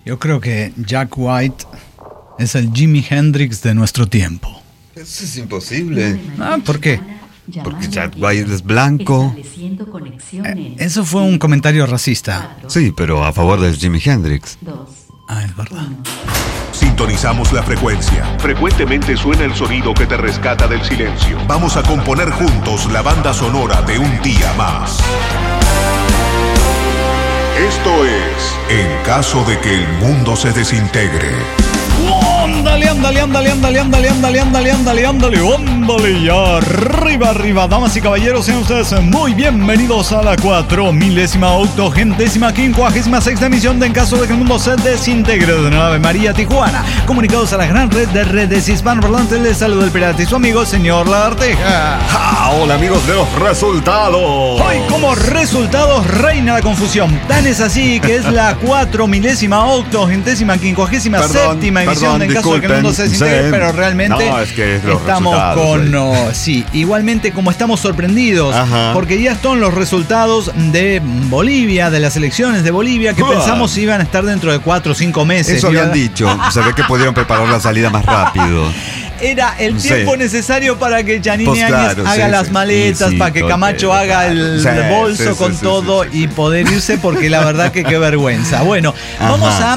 Yo creo que Jack White es el Jimi Hendrix de nuestro tiempo. Eso es imposible. ¿Por qué? Porque Jack White es blanco. Eso fue un comentario racista. Sí, pero a favor de Jimi Hendrix. Es verdad. Sintonizamos la frecuencia. Frecuentemente suena el sonido que te rescata del silencio. Vamos a componer juntos la banda sonora de un día más. Esto es En caso de que el mundo se desintegre. Ándale, ándale, ándale, ándale, ándale, ándale, ándale, ándale, ándale, ándale, y arriba, arriba, damas y caballeros, sean ustedes muy bienvenidos a la 4.080.056ª emisión de En caso de que el mundo se desintegre de Ave María Tijuana. Comunicados a la gran red de redes hispanoparlantes, les saluda el pirata y su amigo, señor Lagarteja. Hola amigos de los resultados. Hoy como resultados reina la confusión. Tan es así que es la 4.080.057ª emisión de En caso de que el mundo se desintegre, pero realmente estamos con... sí, igualmente como estamos sorprendidos, porque ya están los resultados de Bolivia, de las elecciones de Bolivia, que pensamos iban a estar dentro de 4 o 5 meses. Eso habían dicho, se ve que pudieron preparar la salida más rápido. Era el tiempo necesario para que Yanine Áñez haga las maletas, para que Camacho haga el bolso con todo y poder irse, porque la verdad que qué vergüenza. Bueno, vamos a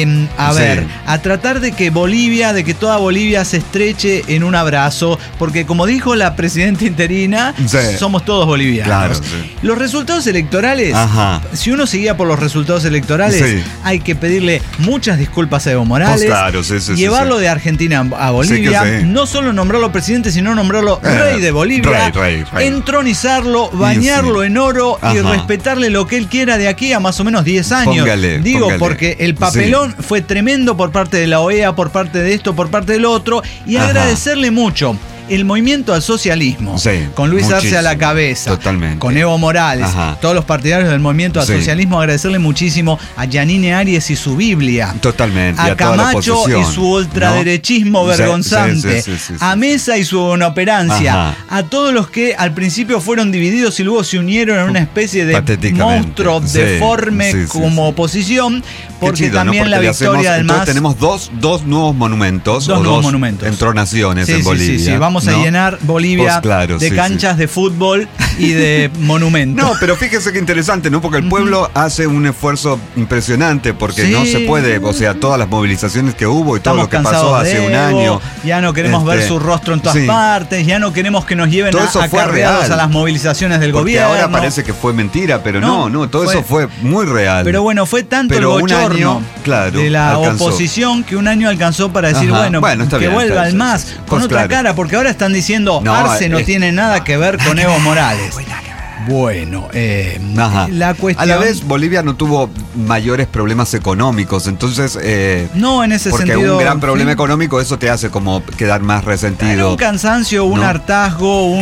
ver, a tratar de que toda Bolivia se estreche en un abrazo, porque como dijo la presidenta interina, somos todos bolivianos. Claro, los resultados electorales, si uno seguía por los resultados electorales, hay que pedirle muchas disculpas a Evo Morales, llevarlo de Argentina a Bolivia. No solo nombrarlo presidente, sino nombrarlo rey de Bolivia, rey. Entronizarlo, bañarlo en oro y respetarle lo que él quiera de aquí a más o menos 10 años. Póngale. Porque el papelón fue tremendo por parte de la OEA, por parte de esto, por parte del otro, y agradecerle mucho el movimiento al socialismo, con Luis Arce a la cabeza, totalmente, con Evo Morales, todos los partidarios del movimiento al socialismo, agradecerle muchísimo a Yanine Áñez y su Biblia, totalmente, a Camacho y su ultraderechismo vergonzante, a Mesa y su inoperancia, a todos los que al principio fueron divididos y luego se unieron en una especie de monstruo deforme como oposición, porque también la victoria del MAS. Tenemos dos nuevos monumentos, dos entronaciones en Bolivia. Vamos a llenar Bolivia de canchas de fútbol y de monumentos. No, pero fíjese qué interesante, ¿no? Porque el pueblo hace un esfuerzo impresionante, porque no se puede, o sea, todas las movilizaciones que hubo y todo lo que pasó hace un año. Ya no queremos ver su rostro en todas partes, ya no queremos que nos lleven acarreados a las movilizaciones del gobierno. Ahora parece que fue mentira, pero no, todo eso fue muy real. Pero bueno, fue tanto el bochorno de la oposición que un año alcanzó para decir, que vuelva al MAS con otra cara, porque ahora están diciendo Arce no tiene nada que ver con Evo Morales. Bueno, la cuestión... A la vez, Bolivia no tuvo mayores problemas económicos, entonces... no, en ese sentido... Porque un gran problema económico, eso te hace como quedar más resentido. Un cansancio, un hartazgo, un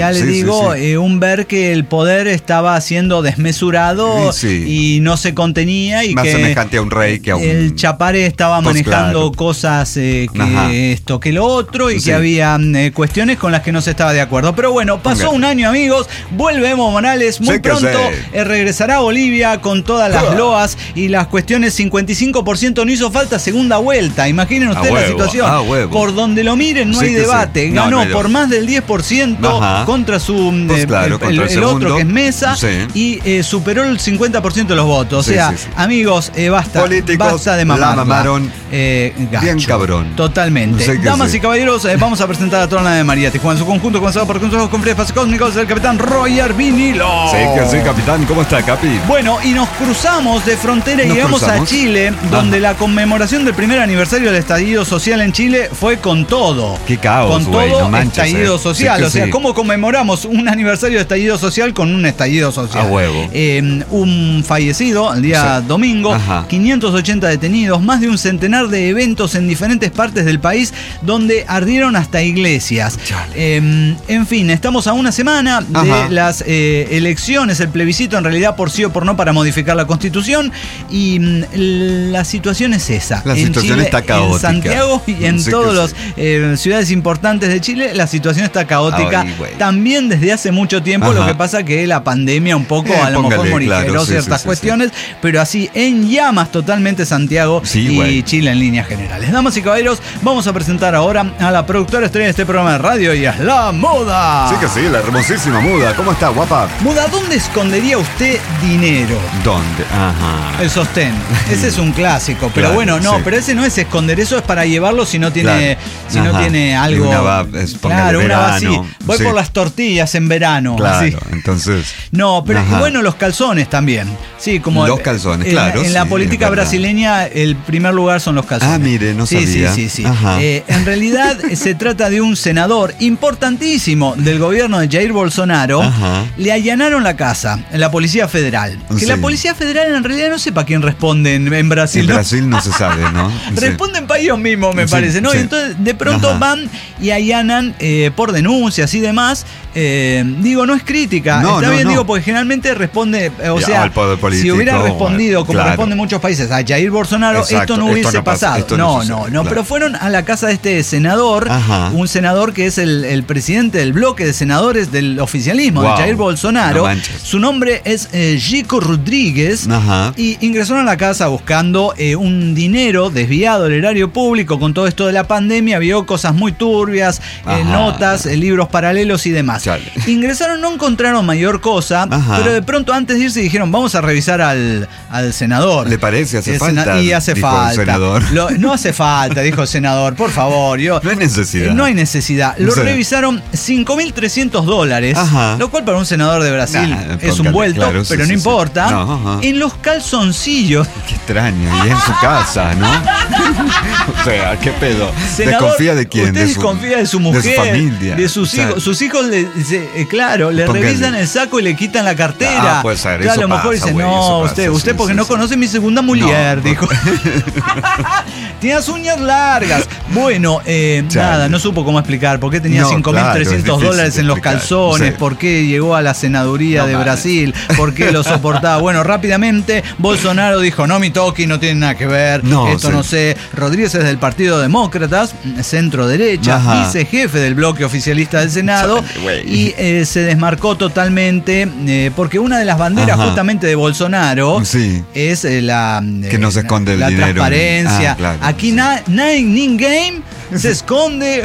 ver que el poder estaba siendo desmesurado y no se contenía. Y más que semejante a un rey que a un... El Chapare estaba manejando cosas que esto, que lo otro, y que había cuestiones con las que no se estaba de acuerdo. Pero bueno, pasó un año, amigos, volvemos. Morales muy pronto regresará a Bolivia con todas las loas y las cuestiones. 55% no hizo falta segunda vuelta. Imaginen ustedes la situación. Por donde lo miren no hay debate. Ganó por más del 10% contra el otro que es Mesa y superó el 50% de los votos. O sea, amigos, basta de mamar. La mamaron bien cabrón. Totalmente. Damas y caballeros, vamos a presentar a toda la de María Tijuana en su conjunto, comenzado por consejos con espacios cósmicos del capitán Roger Vinilo. Sí, capitán. ¿Cómo está, Capi? Bueno, y nos cruzamos de frontera y llegamos a Chile, donde la conmemoración del primer aniversario del estallido social en Chile fue con todo. Qué caos, con todo estallido social. O sea, ¿cómo conmemoramos un aniversario de estallido social con un estallido social? A huevo. Un fallecido el día domingo, 580 detenidos, más de un centenar centenar de eventos en diferentes partes del país donde ardieron hasta iglesias. En fin, estamos a una semana de las elecciones, el plebiscito en realidad por sí o por no para modificar la Constitución, y la situación es esa. La situación Chile, está caótica. En Santiago y en todas las ciudades importantes de Chile, la situación está caótica. También desde hace mucho tiempo. Lo que pasa que la pandemia un poco a lo mejor morigeró ciertas cuestiones, pero así en llamas totalmente Santiago y Chile en líneas generales. Damas y caballeros, vamos a presentar ahora a la productora estrella de este programa de radio, y es la Muda. Sí que sí, la hermosísima Muda. ¿Cómo está, guapa? Muda, ¿dónde escondería usted dinero? ¿Dónde? El sostén. Ese es un clásico, pero claro, bueno, pero ese no es esconder, eso es para llevarlo si no tiene, no tiene algo. Una va así. Voy por las tortillas en verano. Claro, así. Entonces. No, pero bueno, los calzones también. Sí, como los calzones, claro. En la política brasileña, el primer lugar son los calzones. Mire, no sabía. Sí. En realidad se trata de un senador importantísimo del gobierno de Jair Bolsonaro. Le allanaron la casa en la Policía Federal. Que la Policía Federal en realidad no sé para quién responde en Brasil. En Brasil no se sabe, ¿no? Responden para ellos mismos, me parece, ¿no? Y entonces de pronto van y allanan por denuncias y demás. Digo, no es crítica. Está bien, digo, porque generalmente responde, al poder político, si hubiera respondido como responden muchos países a Jair Bolsonaro, esto no hubiese pasado. No, pero fueron a la casa de este senador, un senador que es el presidente del bloque de senadores del oficialismo de Jair Bolsonaro. Su nombre es Chico Rodríguez, y ingresaron a la casa buscando un dinero desviado del erario público. Con todo esto de la pandemia vio cosas muy turbias, notas, libros paralelos y demás. Ingresaron, no encontraron mayor cosa, pero de pronto antes de irse dijeron, vamos a revisar al senador. ¿Le parece? ¿Hace falta? Y hace falta. No hace falta, dijo el senador, por favor. No hay necesidad. No hay necesidad. Lo revisaron $5.300, lo cual para un senador de Brasil es un vuelto, pero no importa. En los calzoncillos. Qué extraño, y en su casa, ¿no? O sea, ¿qué pedo? Senador, ¿Desconfía de quién? Usted desconfía de su mujer, de su familia, de sus hijos. Sus hijos le revisan el saco y le quitan la cartera. Puede ser, claro, a lo mejor dice, usted porque no conoce mi segunda mujer, dijo. Tiene las uñas largas. Bueno, nada, no supo cómo explicar por qué tenía $5.300 en los calzones, por qué llegó a la senaduría de Brasil, por qué lo soportaba. Bueno, rápidamente Bolsonaro dijo, no me toque, no tiene nada que ver, esto no sé. Rodríguez es del Partido Demócratas, centro derecha, vicejefe del bloque oficialista del Senado, y se desmarcó totalmente porque una de las banderas justamente de Bolsonaro es la que no se esconde la el dinero, transparencia. Aquí ninguém se esconde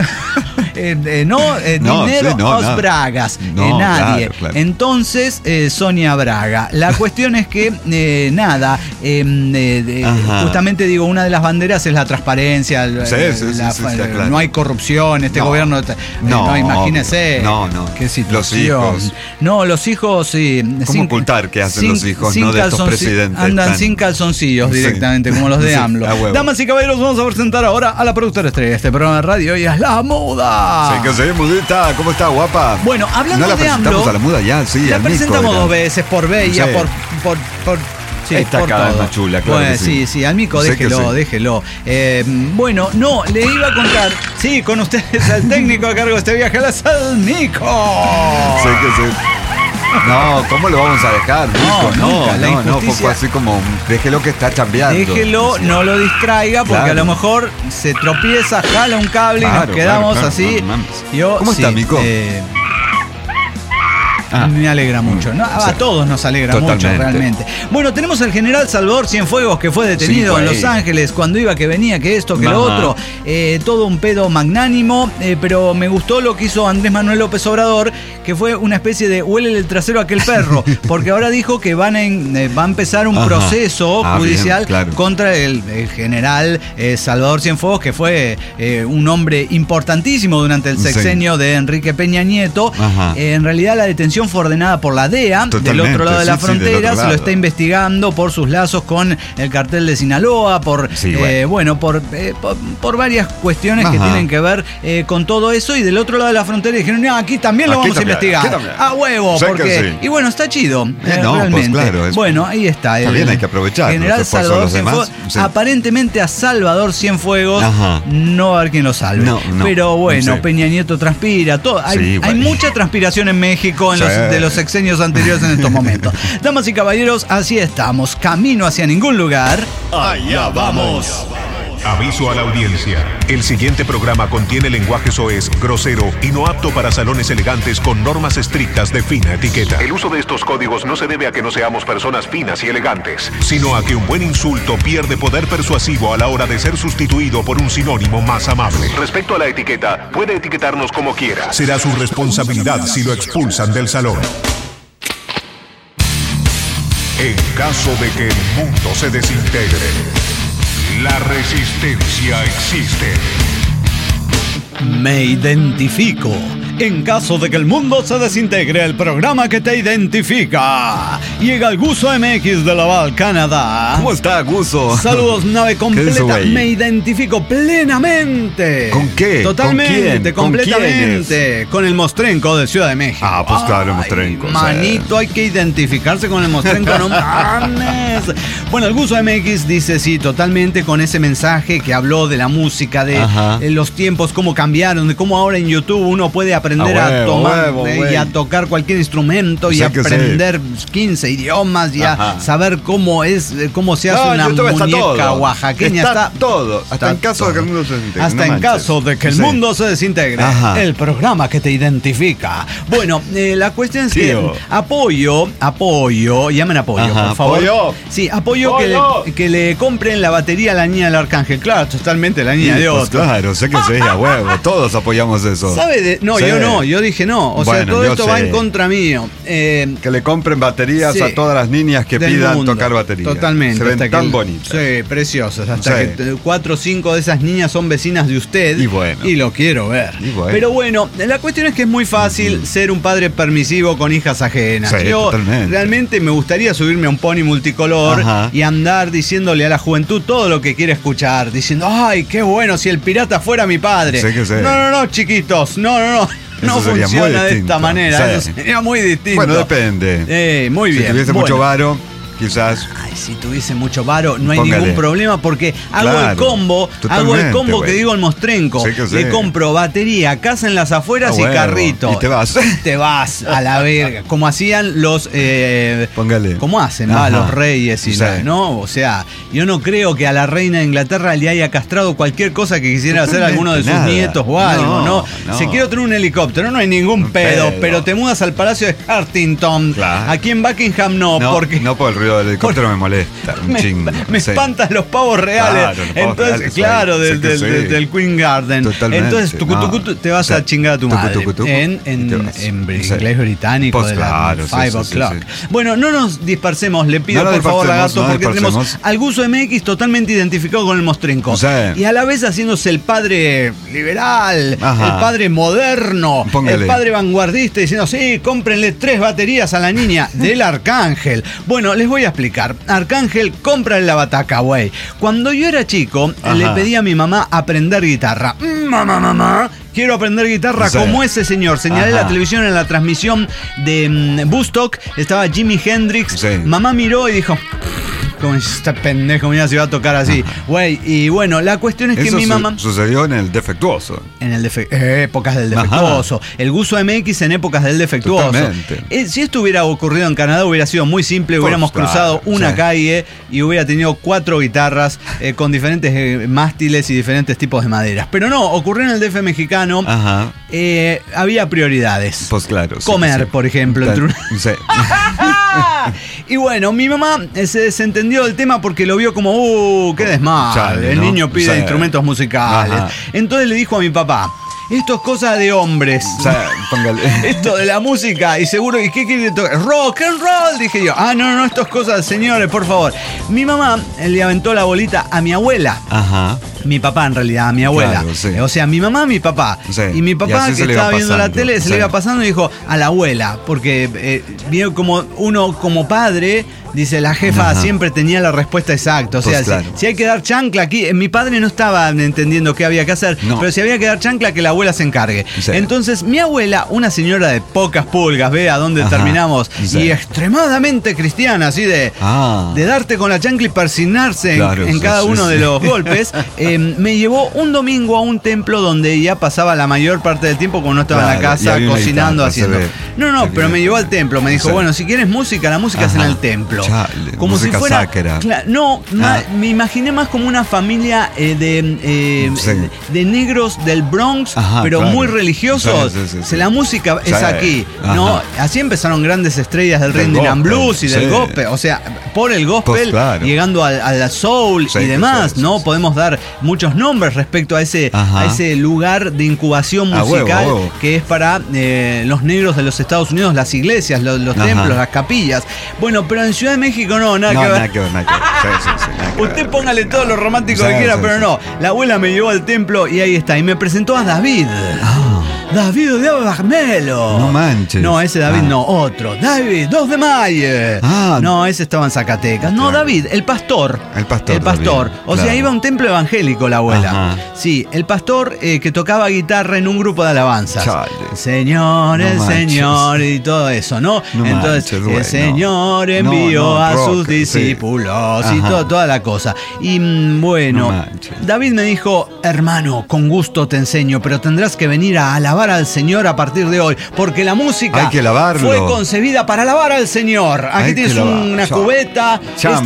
dinero os bragas, nadie. Claro. Entonces Sonia Braga, la cuestión es que justamente digo, una de las banderas es la transparencia, claro. No hay corrupción, gobierno no, imagínese qué situación. Los hijos ¿cómo ocultar qué hacen los hijos de estos presidentes? Andan sin calzoncillos directamente, como los de AMLO. Damas y caballeros, vamos a presentar ahora a la productora estrella de este programa de radio, y es la Muda. Sí, que sí, Mudita, ¿cómo está, guapa? Bueno, hablando de AMLO, a la Muda ya, la presentamos dos veces, por Bella, por está cada vez más chula, claro. Bueno, sí, al Mico, déjelo. Bueno, le iba a contar, con ustedes al técnico a cargo de este viaje, al Mico. Sí que sí. No, ¿cómo lo vamos a dejar? No, poco así como, déjelo que está chambeando. Déjelo, no lo distraiga, porque a lo mejor se tropieza, jala un cable y nos quedamos así. ¿Cómo está, Mico? Me alegra mucho, ¿no? A todos nos alegra mucho, realmente. Bueno, tenemos al general Salvador Cienfuegos, que fue detenido en Los Ángeles cuando iba, que venía, que esto, que lo otro. Todo un pedo magnánimo, pero me gustó lo que hizo Andrés Manuel López Obrador, que fue una especie de huele el trasero a aquel perro, porque ahora dijo que va a empezar un proceso judicial contra el general Salvador Cienfuegos, que fue un hombre importantísimo durante el sexenio de Enrique Peña Nieto. En realidad la detención detención fue ordenada por la DEA, del otro lado de la frontera, se lo está investigando por sus lazos con el cartel de Sinaloa, por varias cuestiones que tienen que ver con todo eso, y del otro lado de la frontera dijeron, no, aquí también lo vamos a investigar. A huevo, porque... Y bueno, está chido, realmente. Pues claro, bueno, ahí está. También hay que aprovechar. General Salvador Cienfuegos. Sí. Aparentemente a Salvador Cienfuegos no va a haber quien lo salve. Pero bueno, Peña Nieto transpira, todo. Hay mucha transpiración en México de los sexenios anteriores en estos momentos. Damas y caballeros, así estamos. Camino hacia ningún lugar. Allá vamos. Aviso a la audiencia. El siguiente programa contiene lenguaje soez, grosero y no apto para salones elegantes con normas estrictas de fina etiqueta. El uso de estos códigos no se debe a que no seamos personas finas y elegantes, sino a que un buen insulto pierde poder persuasivo a la hora de ser sustituido por un sinónimo más amable. Respecto a la etiqueta, puede etiquetarnos como quiera. Será su responsabilidad si lo expulsan del salón. En caso de que el mundo se desintegre, la resistencia existe. Me identifico. En caso de que el mundo se desintegre, el programa que te identifica. Llega el Guso MX de Laval, Canadá. ¿Cómo está, Guso? Saludos, nave completa. Me identifico plenamente. ¿Con qué? Totalmente, completamente. Con el Mostrenco de Ciudad de México. Ah, pues claro, el Mostrenco. Manito, hay que identificarse con el Mostrenco, no mames. Bueno, el Guso MX dice sí, totalmente, con ese mensaje que habló de la música, de los tiempos, cómo cambiaron, de cómo ahora en YouTube uno puede aprender a tomar y a tocar cualquier instrumento y aprender 15 idiomas y a saber cómo se hace una muñeca oaxaqueña. Está todo. Hasta en caso de que el mundo se desintegre. Hasta en caso de que el mundo se desintegre. El programa que te identifica. Bueno, la cuestión es que apoyo, llamen apoyo, por favor. ¿Apoyo? Sí, apoyo que le compren la batería a la niña del Arcángel. Claro, totalmente, la niña de otro. Claro, sé que sí, a huevo. Todos apoyamos eso. ¿Sabe? Yo dije no. O sea, todo esto va en contra mío. Que le compren baterías a todas las niñas que pidan tocar batería. Totalmente. Se ven tan bonitas. Sí, preciosas. Hasta que 4 o 5 de esas niñas son vecinas de usted. Y lo quiero ver. Pero bueno, la cuestión es que es muy fácil ser un padre permisivo con hijas ajenas. Yo realmente me gustaría subirme a un pony multicolor y andar diciéndole a la juventud todo lo que quiere escuchar. Diciendo, ay, qué bueno si el pirata fuera mi padre. No, chiquitos. No funciona de esta manera. Eso sería muy distinto. Bueno, depende. Muy bien. Si tuviese mucho varo, quizás. Ay, si tuviese mucho varo, no hay ningún problema porque hago el combo que digo el Mostrenco. Le compro batería, casa en las afueras y carrito. Y te vas. Te vas a la verga. Como hacían los. Como hacen los reyes y ¿no? O sea, yo no creo que a la reina de Inglaterra le haya castrado cualquier cosa que quisiera hacer alguno de sus nietos o algo, ¿no? Si quiero tener un helicóptero, no hay ningún pedo, pero te mudas al Palacio de Huntington. Aquí en Buckingham no, porque. No por el ruido del helicóptero me molesta un chingo. Me espantan los pavos reales. Entonces, del Queen Garden. Entonces, te vas a chingar a tu madre. En inglés británico de la 5 o'clock. Bueno, no nos dispersemos, le pido por favor, Lagarto, porque tenemos al Guso MX totalmente identificado con el Mostrenco. Y a la vez haciéndose el padre liberal, el padre moderno, el padre vanguardista, diciendo, sí, cómprenle 3 baterías a la niña del Arcángel. Bueno, les voy a explicar. Arcángel, cómprale la bataca, güey. Cuando yo era chico, le pedí a mi mamá aprender guitarra. Mamá, quiero aprender guitarra como ese señor. Señalé la televisión en la transmisión de Woodstock. Estaba Jimi Hendrix. Mamá miró y dijo, como este pendejo, mira, se va a tocar así. Güey, y bueno, la cuestión es que mi mamá. Sucedió en el Defectuoso. En el épocas del Defectuoso. El Guso MX en épocas del Defectuoso. Si esto hubiera ocurrido en Canadá, hubiera sido muy simple. Hubiéramos cruzado una calle y hubiera tenido 4 guitarras con diferentes mástiles y diferentes tipos de maderas. Pero no, ocurrió en el DF mexicano. Había prioridades. Pues claro. Comer, por ejemplo. Y bueno, mi mamá se desentendió del tema porque lo vio como, qué desmadre. El niño pide instrumentos musicales. Entonces le dijo a mi papá, esto es cosa de hombres. O sea, póngale. Esto de la música, y seguro, ¿y qué quiere tocar? Rock and roll, dije yo. No, esto es cosa de señores, por favor. Mi mamá le aventó la bolita a mi abuela. Ajá. Mi papá, en realidad, a mi abuela. Claro, sí. O sea, mi mamá, mi papá. Sí. Y mi papá, que estaba viendo la tele, se le iba pasando y dijo a la abuela. Porque vio como uno, como padre, dice, la jefa siempre tenía la respuesta exacta. O sea, pues claro. si hay que dar chancla aquí, mi padre no estaba entendiendo qué había que hacer, pero si había que dar chancla, que la abuela se encargue. Sí. Entonces, mi abuela, una señora de pocas pulgas, ve a dónde terminamos, y extremadamente cristiana, así de darte con la chancla y persignarse en cada uno de los golpes, me llevó un domingo a un templo donde ella pasaba la mayor parte del tiempo cuando no estaba en la casa cocinando, haciendo. Pero me llevó al templo, me dijo, bueno, si quieres música, la música es en el templo. Chale, como música si fuera sacra. Me imaginé más como una familia de negros del Bronx, pero muy religiosos. La música es aquí, ¿no? Así empezaron grandes estrellas del rhythm and blues y del gospel, o sea, por el gospel, llegando al soul y demás, ¿no? Podemos dar muchos nombres respecto a ese lugar de incubación musical que es para los negros de los Estados Unidos, las iglesias, los templos, las capillas. Bueno, pero en Ciudad de México nada que ver. Usted póngale todo lo romántico que quiera, pero no. La abuela me llevó al templo y ahí está. Y me presentó a David. David de Barmelo. No manches. No, ese David no, otro. David, 2 de mayo. No, ese estaba en Zacatecas. No, David, el pastor. El pastor. O sea, iba a un templo evangélico la abuela. Sí, el pastor que tocaba guitarra en un grupo de alabanzas. Señor, el Señor y todo eso, ¿no? Entonces, el Señor envió a sus discípulos y toda la cosa. Y bueno, David me dijo, hermano, con gusto te enseño, pero tendrás que venir a alabar al Señor a partir de hoy, porque la música fue concebida para alabar al Señor. Aquí tienes una cubeta,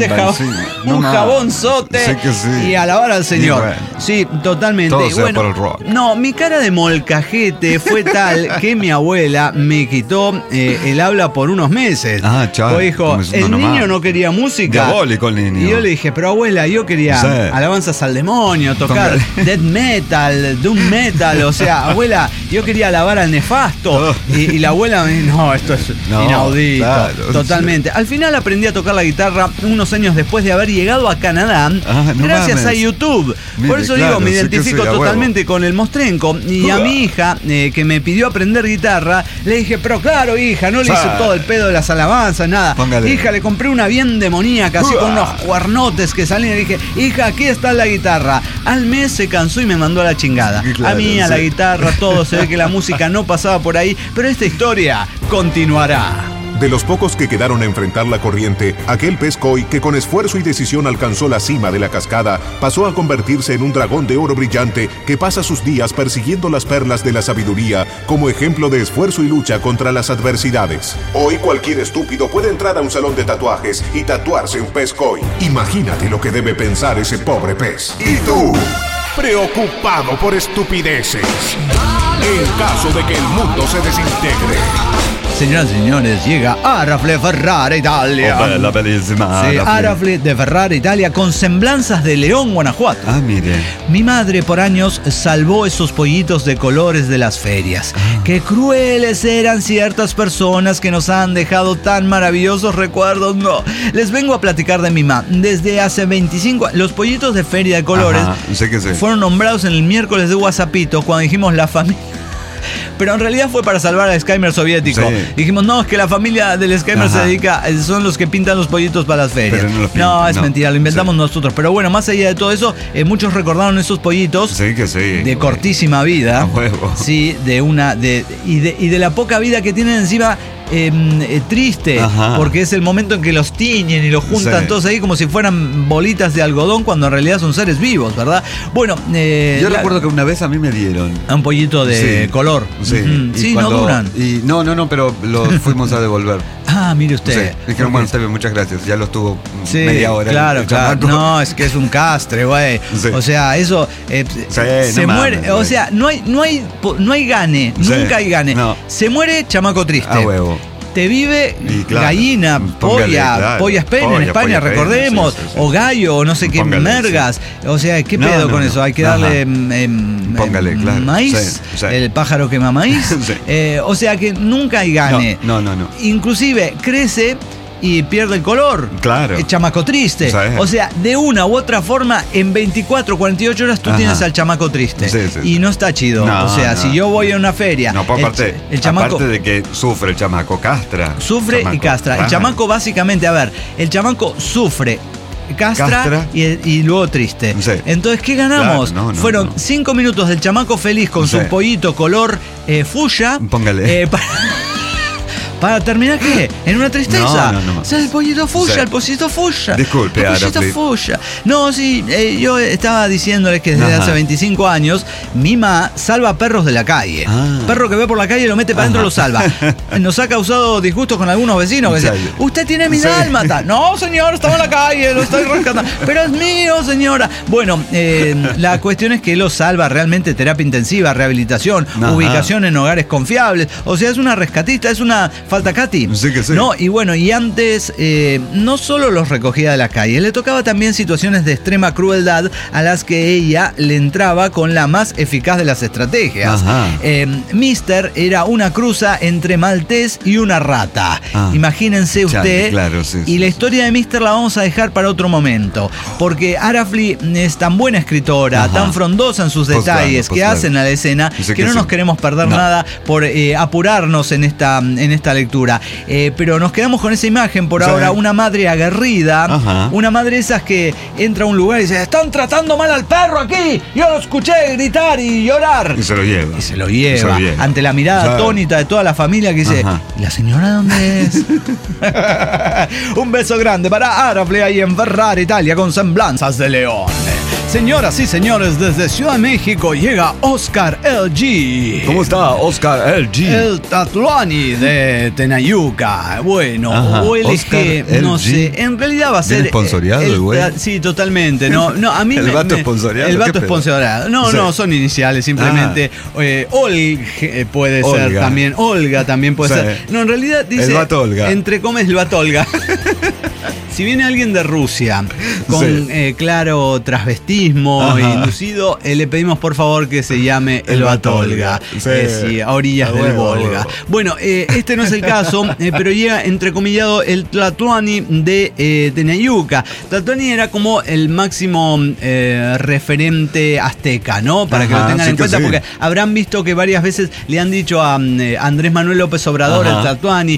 un jabonzote y alabar al Señor. Sí, totalmente. Todo sea por el rock. No, mi cara de molcajete fue tal que mi abuela me quitó el habla por unos meses. Dijo, el niño no quería música. Diabólico el niño. Y yo le dije, pero abuela, yo quería alabanzas al demonio, tocar death metal, doom metal, o sea, abuela, yo quería alabar al nefasto. Y la abuela me dijo, no, esto es inaudito. Totalmente. Al final aprendí a tocar la guitarra unos años después de haber llegado a Canadá, gracias a YouTube. Por eso digo, me identifico totalmente con el mostrenco. Y a mi hija, que me pidió aprender guitarra, le dije, pero claro, hija, no le hice todo el pedo de las alabanzas, nada. Hija, le compré una bien demoníaca, así con unos cuernotes que salían. Y le dije, hija, aquí está la guitarra. Al mes se cansó y me mandó a la chingada. A mí, a la guitarra, todo. Se ve que la música no pasaba por ahí, pero esta historia continuará. De los pocos que quedaron a enfrentar la corriente, aquel pez koi que con esfuerzo y decisión alcanzó la cima de la cascada, pasó a convertirse en un dragón de oro brillante que pasa sus días persiguiendo las perlas de la sabiduría como ejemplo de esfuerzo y lucha contra las adversidades. Hoy cualquier estúpido puede entrar a un salón de tatuajes y tatuarse un pez koi. Imagínate lo que debe pensar ese pobre pez. ¿Y tú? Preocupado por estupideces. En caso de que el mundo se desintegre. Señoras y señores, llega Arafle Ferrara Italia. La bellísima. Sí, Arafle de Ferrara Italia con semblanzas de León, Guanajuato. Mire. Mi madre por años salvó esos pollitos de colores de las ferias. Qué crueles eran ciertas personas que nos han dejado tan maravillosos recuerdos. No, les vengo a platicar de mi mamá. Desde hace 25 años, los pollitos de feria de colores fueron nombrados en el miércoles de Guasapito cuando dijimos la familia. Pero en realidad fue para salvar al Skymer soviético. Dijimos, no, es que la familia del Skymer se dedica, son los que pintan los pollitos para las ferias. No, es mentira, lo inventamos nosotros. Pero bueno, más allá de todo eso, muchos recordaron esos pollitos de cortísima vida. Sí, y de la poca vida que tienen encima. Triste, porque es el momento en que los tiñen y los juntan todos ahí como si fueran bolitas de algodón cuando en realidad son seres vivos, ¿verdad? Bueno, yo recuerdo que una vez a mí me dieron un pollito de color. Sí, no duran. No, pero lo fuimos a devolver. Mire usted. Dijeron, bueno, está bien, muchas gracias. Ya lo estuvo media hora. Claro. No, es que es un castre, güey. O sea, eso se muere. O sea, no hay gane. Nunca hay gane. Se muere chamaco triste. A huevo. te vive gallina, polla Spain en España, recordemos, o gallo, o no sé qué, mergas. O sea, ¿qué pedo con eso? Hay que darle maíz, el pájaro quema maíz. O sea que nunca hay gane. No. Inclusive crece y pierde el color. Claro. El chamaco triste. O sea, de una u otra forma, en 24, 48 horas tú tienes al chamaco triste. Y no está chido. Si yo voy a una feria. No, aparte de que sufre el chamaco, castra. Y castra. El chamaco básicamente, el chamaco sufre. Castra. Y luego triste. Entonces, ¿qué ganamos? Claro, fueron 5 minutos del chamaco feliz con su pollito color fucsia. Póngale. Para terminar, ¿qué? ¿En una tristeza? No. O sea, el pollito fucsia, el pollito fusia. Disculpe, el pollito fusia. No, sí, yo estaba diciéndoles que desde hace 25 años, mi mamá salva perros de la calle. Perro que ve por la calle lo mete para adentro, lo salva. Nos ha causado disgustos con algunos vecinos que decían, usted tiene mi dálmata. No, señor, estaba en la calle, lo estoy rescatando. Pero es mío, señora. Bueno, la cuestión es que lo salva realmente, terapia intensiva, rehabilitación, ubicación en hogares confiables. O sea, es una rescatista, es una faltacati. Sí que sí. No, y bueno, y antes no solo los recogía de la calle, le tocaba también situaciones de extrema crueldad a las que ella le entraba con la más eficaz de las estrategias. Mister era una cruza entre maltés y una rata. Imagínense usted. Claro, y la historia de Mister la vamos a dejar para otro momento, porque Ara Flee es tan buena escritora, tan frondosa en sus detalles que hacen a la escena, que no nos queremos perder nada por apurarnos en esta lectura. Pero nos quedamos con esa imagen por ahora, una madre aguerrida, una madre esas que entra a un lugar y dice, están tratando mal al perro aquí, yo lo escuché gritar y llorar. Y se lo lleva. Ante la mirada atónita de toda la familia que dice, ¿y la señora dónde es? Un beso grande para Ara Flee ahí en Ferrara, Italia, con semblanzas de león. Señoras y señores, desde Ciudad de México llega Oscar LG. ¿Cómo está Oscar LG? El Tlatuani de Tenayuca. Bueno, o LG, no sé. En realidad va a ser. ¿Sponsoreado el güey? Sí, totalmente. No, a mí ¿El vato sponsoreado? El vato sponsoreado. No, son iniciales, simplemente. Olga puede ser también. Olga también puede ser. No, en realidad dice. El vato Olga. Entre comes, el vato Olga. Si viene alguien de Rusia con claro transvestismo inducido, le pedimos por favor que se llame el vato Olga. A orillas del Volga. Bueno, este no es el caso, pero llega entrecomillado el Tlatuani de Tenayuca. Tlatuani era como el máximo referente azteca, ¿no? Para que lo tengan en cuenta, porque habrán visto que varias veces le han dicho a Andrés Manuel López Obrador el Tlatuani,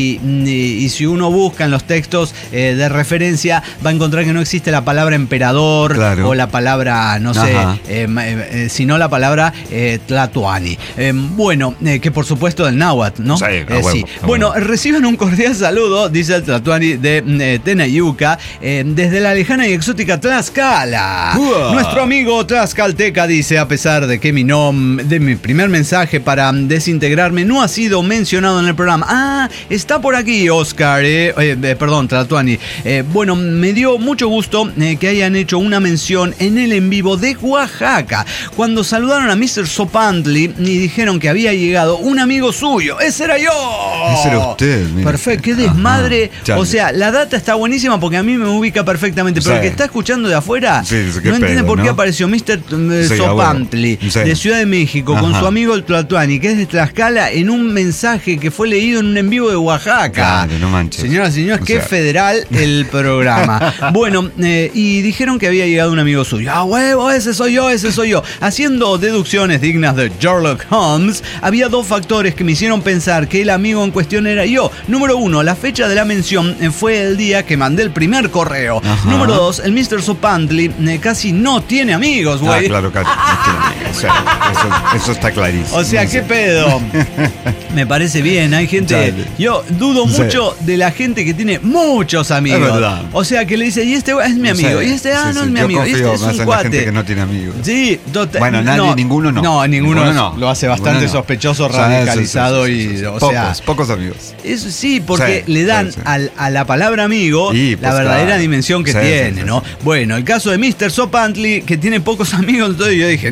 y si uno busca en los textos de referencia va a encontrar que no existe la palabra emperador o la palabra, no sé, sino la palabra Tlatuani. Bueno, que por supuesto del náhuatl, ¿no? Sí. Bueno, reciban un cordial saludo, dice el Tlatuani de Tenayuca, desde la lejana y exótica Tlaxcala. Nuestro amigo tlaxcalteca dice, a pesar de que mi primer mensaje para desintegrarme no ha sido mencionado en el programa. Está por aquí Oscar, perdón, Tlatuani. Bueno, me dio mucho gusto que hayan hecho una mención en el en vivo de Oaxaca, cuando saludaron a Mr. Sopantli y dijeron que había llegado un amigo suyo. ¡Ese era yo! Ese era usted, mira. Perfecto, qué desmadre. O sea, la data está buenísima porque a mí me ubica perfectamente, pero el que está escuchando de afuera no entiende por qué apareció Mr. Sopantli de Ciudad de México con su amigo el Tlatuani, que es de Tlaxcala, en un mensaje que fue leído en un en vivo de Oaxaca. Claro, no manches. Señoras y señores, qué federal el programa. Bueno, y dijeron que había llegado un amigo suyo. Huevo, ese soy yo. Haciendo deducciones dignas de Sherlock Holmes, había dos factores que me hicieron pensar que el amigo en cuestión era yo. Número 1, la fecha de la mención fue el día que mandé el primer correo. Número 2, el Mr. Sopantli casi no tiene amigos, güey. Claro, casi no tiene amigos. O sea, eso está clarísimo. O sea, ¿qué pedo? Me parece bien, hay gente. Yo dudo mucho de la gente que tiene muchos amigos. Es verdad. O sea, que le dice, y este es mi amigo, y este no es mi amigo, y este es un cuate. Gente que no tiene amigos. Sí, bueno, ninguno no. No, ninguno no. Lo hace bastante sospechoso, radicalizado pocos amigos. Eso sí, porque le dan a la palabra amigo la verdadera dimensión que tiene, ¿no? Bueno, el caso de Mr. Sopantli, que tiene pocos amigos, entonces yo dije, no, ese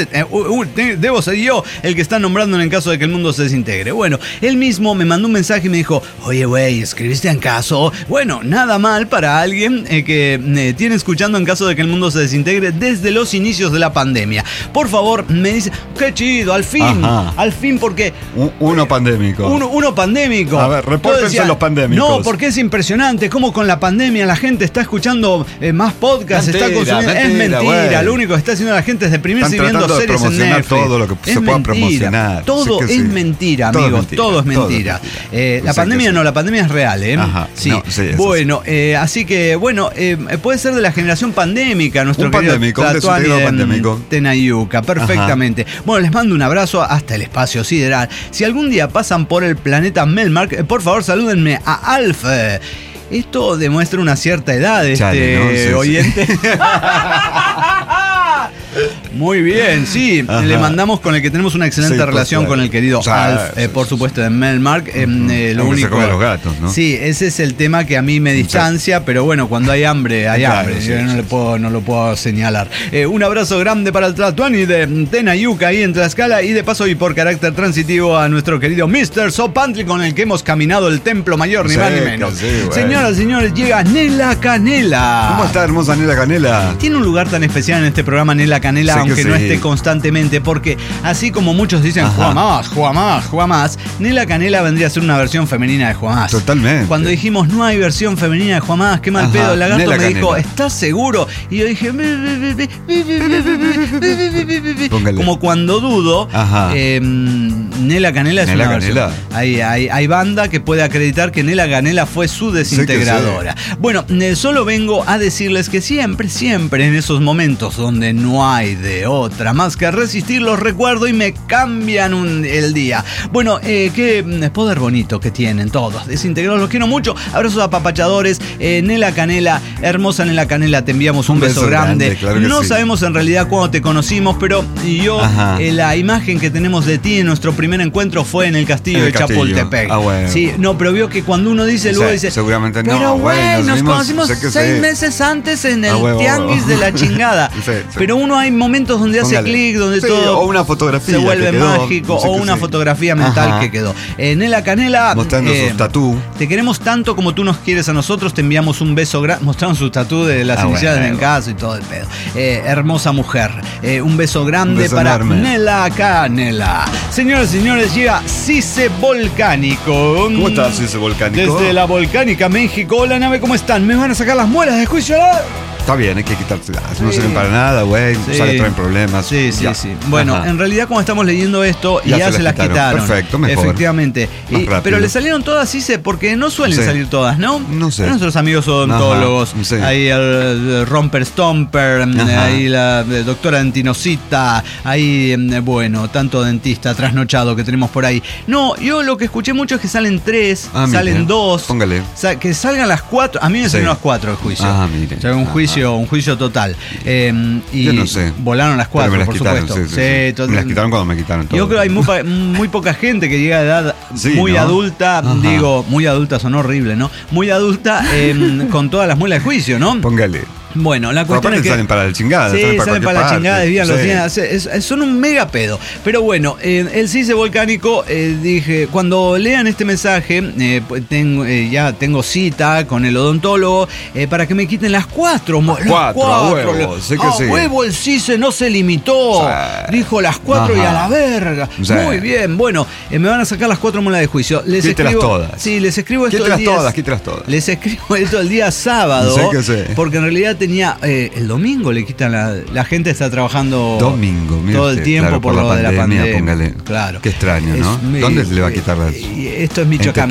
debo ser yo el que está nombrando en caso de que el mundo se desintegre. Bueno, él mismo me mandó un mensaje y me dijo, oye, güey, ¿escribiste en caso? Bueno, nada mal para alguien que tiene escuchando en caso de que el mundo se desintegre desde los inicios de la pandemia. Por favor, me dice, qué chido, al fin, porque... Uno pandémico. Uno pandémico. A ver, repórtense los pandémicos. No, porque es impresionante cómo con la pandemia la gente está escuchando más podcasts, está consumiendo... Es mentira, güey. Lo único que está haciendo la gente es deprimirse y viendo series en Netflix. Todo lo que se pueda promocionar. Todo es mentira, amigos. Todo es mentira. La pandemia no, la pandemia es real, ¿eh? Ajá, sí. No, sí, bueno, así que, bueno, puede ser de la generación pandémica, nuestro querido Tatuani de Tenayuca, perfectamente. Ajá. Bueno, les mando un abrazo hasta el espacio sideral. Si algún día pasan por el planeta Melmark, por favor salúdenme a Alf. Esto demuestra una cierta edad de este oyente. Muy bien, sí. Ajá. Le mandamos con el que tenemos una excelente relación con el querido Alf, por supuedo, de Melmark. Lo único se come los gatos, ¿no? Sí, ese es el tema que a mí me distancia, pero bueno, cuando hay hambre, hay hambre. Yo no lo puedo señalar. Un abrazo grande para el Tatuani de Tenayuca ahí en Tlaxcala, y de paso y por carácter transitivo a nuestro querido Mr. Sopantli, con el que hemos caminado el Templo Mayor, ni más ni menos. Señoras, señores, llega Nela Canela. ¿Cómo está, hermosa Nela Canela? Tiene un lugar tan especial en este programa Nela Canela, aunque no esté constantemente, porque así como muchos dicen juega más, Nela Canela vendría a ser una versión femenina de Juega Más. Totalmente. Cuando dijimos no hay versión femenina de Juega Más, qué mal pedo, el lagarto Nela me Canela dijo, ¿estás seguro? Y yo dije, como cuando dudo, Nela Canela es una versión. Hay banda que puede acreditar que Nela Canela fue su desintegradora. Bueno, solo vengo a decirles que siempre en esos momentos donde no hay de otra más que resistir, los recuerdo y me cambian el día. Bueno, qué poder bonito que tienen todos desintegrados, los quiero mucho. Abrazos apapachadores. Nela Canela, hermosa Nela Canela, te enviamos un beso grande. Claro, no sabemos en realidad cuándo te conocimos, pero yo la imagen que tenemos de ti en nuestro primer encuentro fue en el castillo de Chapultepec. Bueno. Sí, no, pero vio que cuando uno dice, luego dice, seguramente no. Pero güey, nos conocimos 6 meses antes en el tianguis de la chingada. Pero uno hay momentos donde hace clic, donde todo o una fotografía se vuelve mágico, o una fotografía mental que quedó. Nela Canela, mostrando sus tatú. Te queremos tanto como tú nos quieres a nosotros, te enviamos un beso grande, mostrando sus tatú de las iniciales de Encaso y todo el pedo. Hermosa mujer, un beso grande para enorme. Nela Canela. Señoras y señores, llega Cice Volcánico. ¿Cómo estás, Cice Volcánico? Desde la Volcánica, México. Hola, nave, ¿cómo están? ¿Me van a sacar las muelas de juicio? Está bien, hay que quitárselas. No sirven para nada, güey. Traen problemas. Sí. Bueno, en realidad, como estamos leyendo esto, ya se las quitaron. Perfecto, mejor. Efectivamente. Pero le salieron todas, Cice, porque no suelen salir todas, ¿no? No sé. Nuestros amigos odontólogos. Ahí el Romper Stomper, ahí la doctora Dentinocita, ahí, bueno, tanto dentista trasnochado que tenemos por ahí. No, yo lo que escuché mucho es que salen 3, salen 2. Póngale. Que salgan las 4. A mí me salieron las 4 el juicio. Mire. O sea, un juicio total. Y yo no sé. Volaron las 4, por quitaron, supuesto. Me las quitaron cuando me quitaron todo. Yo creo que hay muy poca gente que llega a edad muy adulta. Digo, muy adulta son horribles, ¿no? Muy adulta con todas las muelas de juicio, ¿no? Póngale. Bueno, la cuestión es que salen para la chingada. Sí, salen para la chingada, desvían los días. Son un mega pedo. Pero bueno, el Cice Volcánico, dije, cuando lean este mensaje, ya tengo cita con el odontólogo para que me quiten las 4. Las 4. Huevo, el Cice no se limitó. Dijo las 4 y a la verga. Muy bien. Bueno, me van a sacar las 4 muelas de juicio. Les escribo todas. Sí, les escribo esto el día. Quítelas todas. Les escribo esto el día sábado. Porque en realidad tenía el domingo le quitan la gente está trabajando todo el tiempo por lo de la pandemia. Póngale. Claro. Qué extraño, ¿no? ¿Dónde le va a quitar las? Esto es Michoacán.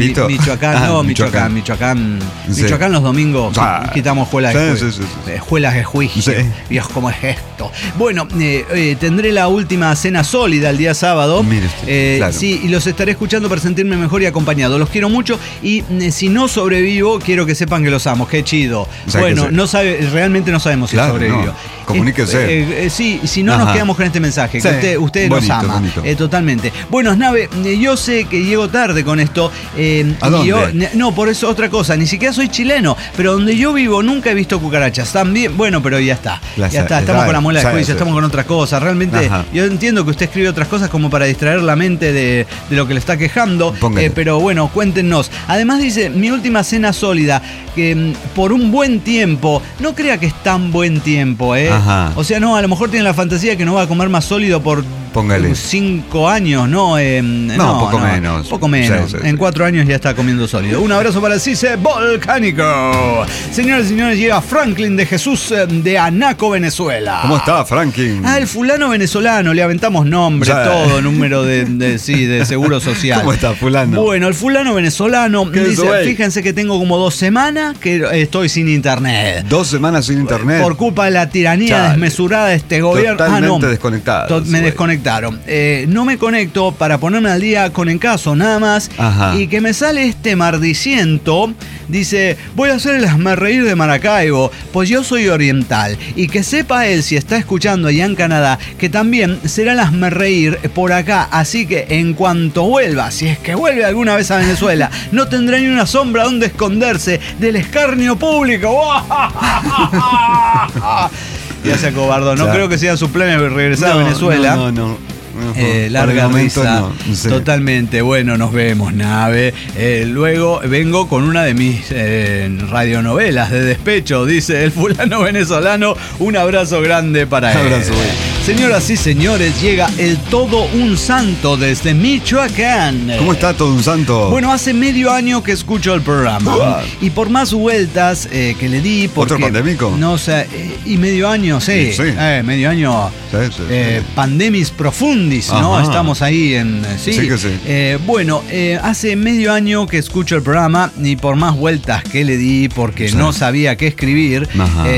Michoacán los domingos quitamos juelas de juicio. Dios, ¿cómo es esto? Bueno, tendré la última cena sólida el día sábado. Sí, y los estaré escuchando para sentirme mejor y acompañado. Los quiero mucho y si no sobrevivo, quiero que sepan que los amo. Qué chido. Bueno, realmente no sabemos si sobrevivió. Comuníquese. Sí, si no nos quedamos con este mensaje, sí. que usted nos ama. Totalmente. Bueno, Nave, yo sé que llego tarde con esto. ¿A dónde? No, por eso otra cosa. Ni siquiera soy chileno, pero donde yo vivo nunca he visto cucarachas. También, bueno, pero ya está. Ya está. Estamos con la muela de juicio, estamos con otras cosas. Realmente, yo entiendo que usted escribe otras cosas como para distraer la mente de lo que le está quejando. Pero bueno, cuéntenos. Además dice, mi última cena sólida, que por un buen tiempo, no crea que es tan buen tiempo, o sea, no, a lo mejor tiene la fantasía que no va a comer más sólido por 5 años, ¿no? Poco menos. Poco menos. Sí. En 4 años ya está comiendo sólido. Un abrazo para el CICE Volcánico. Señoras y señores, llega Franklin de Jesús de Anaco, Venezuela. ¿Cómo está, Franklin? El fulano venezolano, le aventamos nombre, todo, número de seguro social. ¿Cómo está, fulano? Bueno, el fulano venezolano dice, fíjense que tengo como 2 semanas que estoy sin internet. 2 semanas sin internet. Por culpa de la tiranía desmesurada de este gobierno. Totalmente desconectado. Me desconectaron. No me conecto para ponerme al día con Encaso, nada más. Y que me sale este mardiciento. Dice, voy a hacer el hazmerreír de Maracaibo, pues yo soy oriental. Y que sepa él, si está escuchando allá en Canadá, que también será el hazmerreír por acá. Así que en cuanto vuelva, si es que vuelve alguna vez a Venezuela, no tendrá ni una sombra donde esconderse del escarnio público. Ya se acobardó. No creo que sea su plan regresar a Venezuela. No. Larga risa. Totalmente. Bueno, nos vemos, Nave. Luego vengo con una de mis radionovelas de despecho, dice el fulano venezolano. Un abrazo grande para él. Señoras y señores, llega el Todo un Santo desde Michoacán. ¿Cómo está Todo un Santo? Bueno, hace medio año que escucho el programa. Y por más vueltas que le di... Porque, ¿otro pandémico? No sé, y medio año, sí. Medio año. Pandemis profundis, ¿no? Estamos ahí en... Sí que sí. Bueno, hace medio año que escucho el programa y por más vueltas que le di, porque no sabía qué escribir,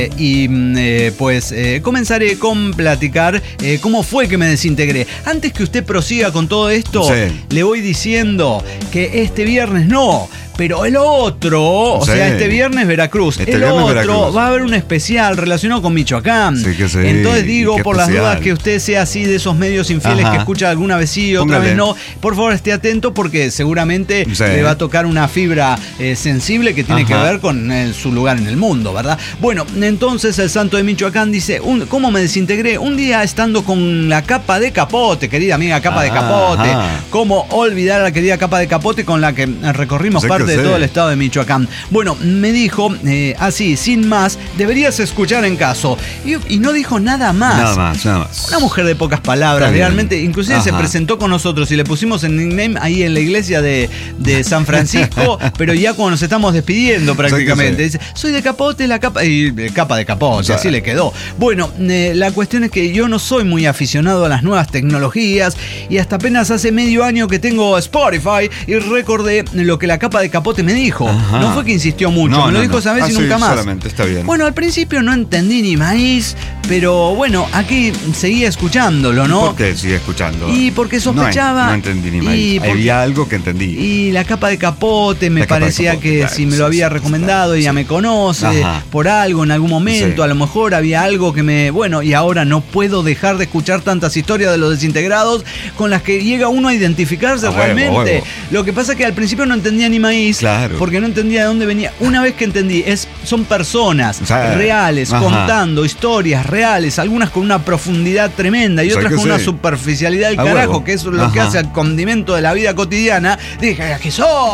comenzaré con platicar cómo fue que me desintegré. Antes que usted prosiga con todo esto, le voy diciendo que este viernes no, pero el otro, o sea, este viernes Veracruz, el otro va a haber un especial relacionado con Michoacán. Entonces digo, por las dudas que usted sea así de esos medios infieles que escucha alguna vez sí, otra vez no, por favor esté atento porque seguramente le va a tocar una fibra sensible que tiene que ver con su lugar en el mundo, ¿verdad? Bueno, entonces el santo de Michoacán dice, ¿cómo me desintegré? Un día estando con la capa de capote, querida amiga capa de capote, ¿cómo olvidar a la querida capa de capote con la que recorrimos parte de todo el estado de Michoacán? Bueno, me dijo así, sin más, deberías escuchar Encaso. Y no dijo nada más. Nada más. Una mujer de pocas palabras, realmente. Inclusive se presentó con nosotros y le pusimos el nickname ahí en la iglesia de San Francisco, pero ya cuando nos estamos despidiendo prácticamente. Dice, soy de Capote, la capa... Y capa de Capote, así le quedó. Bueno, la cuestión es que yo no soy muy aficionado a las nuevas tecnologías y hasta apenas hace medio año que tengo Spotify y recordé lo que la capa de Capote me dijo. No fue que insistió mucho, me lo dijo esa vez y nunca más. Está bien. Bueno, al principio no entendí ni maíz, pero bueno, aquí seguía escuchándolo, ¿no? ¿Por qué sigue escuchando? Y porque sospechaba... No entendí ni maíz. Había algo que entendí. Y la capa de Capote me parecía que si me lo había recomendado, ella me conoce por algo en algún momento, a lo mejor había algo que me... Bueno, y ahora no puedo dejar de escuchar tantas historias de los desintegrados con las que llega uno a identificarse realmente. Lo que pasa es que al principio no entendía ni maíz, porque no entendía de dónde venía. Una vez que entendí, son personas reales, contando historias reales, algunas con una profundidad tremenda y otras con una superficialidad del carajo, que es lo que hace al condimento de la vida cotidiana. Dije, aquí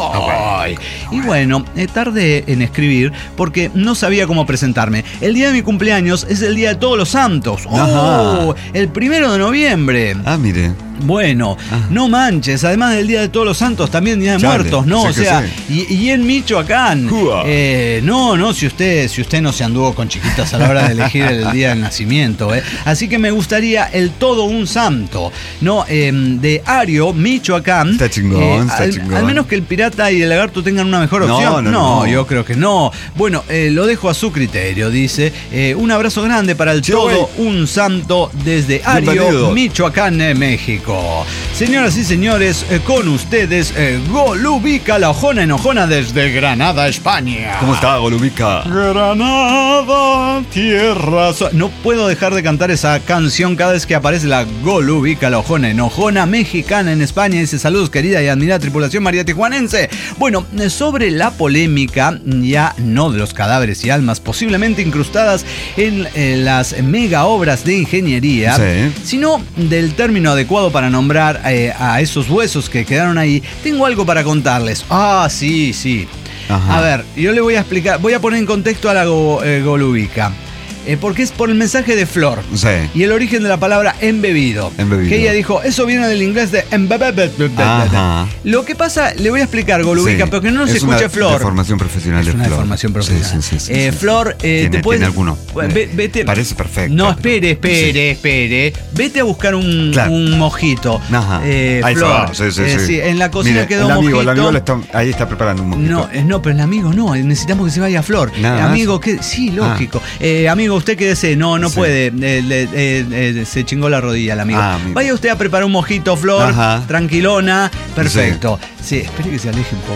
soy. Y bueno, tardé en escribir porque no sabía cómo presentarme. El día de mi cumpleaños es el día de Todos los Santos. El 1 de noviembre. Mire. Bueno, no manches, además del Día de Todos los Santos, también Día de Muertos, ¿no? O sea, y en Michoacán, si usted no se anduvo con chiquitas a la hora de elegir el día del nacimiento, Así que me gustaría el Todo un Santo, ¿no? De Ario, Michoacán. Está chingón, está chingón. Al menos que el pirata y el lagarto tengan una mejor opción. No, yo creo que no. Bueno, lo dejo a su criterio, dice. Un abrazo grande para el Todo un Santo desde Ario, Michoacán, México. México. Señoras y señores, con ustedes, Golubica, la ojona enojona desde Granada, España. ¿Cómo está, Golubica? Granada, tierra... No puedo dejar de cantar esa canción cada vez que aparece la Golubica, la ojona enojona mexicana en España. Dice: saludos, querida y admirada tripulación maría tijuanense. Bueno, sobre la polémica, ya no de los cadáveres y almas posiblemente incrustadas en las mega obras de ingeniería, sino del término adecuado para nombrar a esos huesos que quedaron ahí, tengo algo para contarles. Sí. Ajá. A ver, yo le voy a explicar, voy a poner en contexto a la Golubica. Porque es por el mensaje de Flor. Sí. Y el origen de la palabra embebido. Que ella dijo, eso viene del inglés de embebido. Lo que pasa, le voy a explicar, Golubica, porque no se escucha Flor. Es una deformación profesional de Flor. Es una deformación profesional. Sí. Flor, ¿tiene alguno? Vete. Parece perfecto. No, espere. Vete a buscar un mojito. Ajá. Flor. Sí. En la cocina. Mire, quedó un mojito. El amigo ahí está preparando un mojito. No, pero el amigo no. Necesitamos que se vaya a Flor. Amigo, ¿qué? Sí, lógico. Amigo, usted quédese, no puede, se chingó la rodilla el amigo. Vaya usted a preparar un mojito, Flor, tranquilona, perfecto. Sí, espere que se aleje un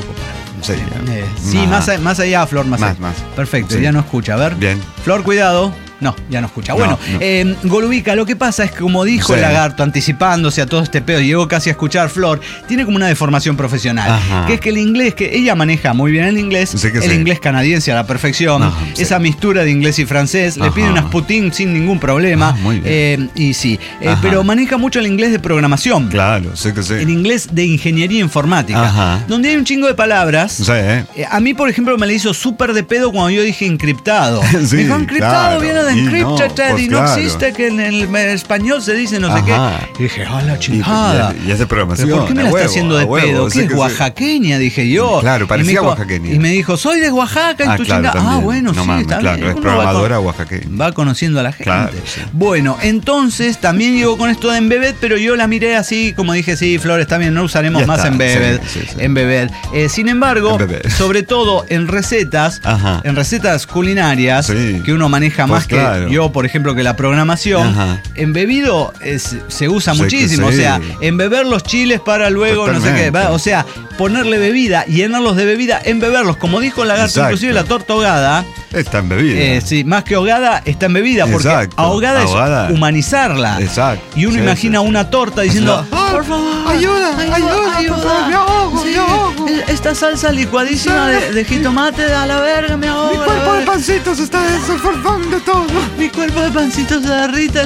poco. Más allá, Flor, más. Perfecto, ya no escucha, a ver. Bien. Flor, cuidado. No, ya no escucha. Bueno, Golubica, lo que pasa es que, como dijo el lagarto, anticipándose a todo este pedo, llegó casi a escuchar Flor, tiene como una deformación profesional. Que es que el inglés, que ella maneja muy bien el inglés, inglés canadiense a la perfección, esa mistura de inglés y francés, le pide unas Putin sin ningún problema. Muy bien. Pero maneja mucho el inglés de programación. Claro, sé que sí. El inglés de ingeniería informática, donde hay un chingo de palabras. A mí, por ejemplo, me le hizo súper de pedo cuando yo dije encriptado. Me dijo, encriptado viene de encrypted y no existe, que en el español se dice no sé qué. Y dije, la chingada. Y es de programación. ¿Por qué me la está haciendo de pedo? ¿Qué es oaxaqueña? Dije yo. Claro, parecía oaxaqueña. Y me dijo, soy de Oaxaca y tu chingada. Bueno, sí, está bien. Es programadora oaxaqueña. Va conociendo a la gente. Claro, bueno, entonces también llegó con esto de Embebed, pero yo la miré así, como dije, sí, Flor, está bien, no usaremos más Embebed. Embebed. Sin embargo, sobre todo en recetas culinarias, que uno maneja más que yo, por ejemplo, que la programación, embebido se usa muchísimo. O sea, embeber los chiles para luego no sé qué. O sea, ponerle bebida, llenarlos de bebida, embeberlos. Como dijo el lagarto, inclusive la torta ahogada. Está embebida. Sí, más que ahogada, está embebida. Porque ahogada es humanizarla. Exacto. Y uno imagina una torta diciendo, por favor, ayuda, por favor, me ahogo, me ahogo. Esta salsa licuadísima de jitomate, a la verga, me ahogo. Mi cuerpo de pancito se está desformando todo. Mi cuerpo de pancito se derrite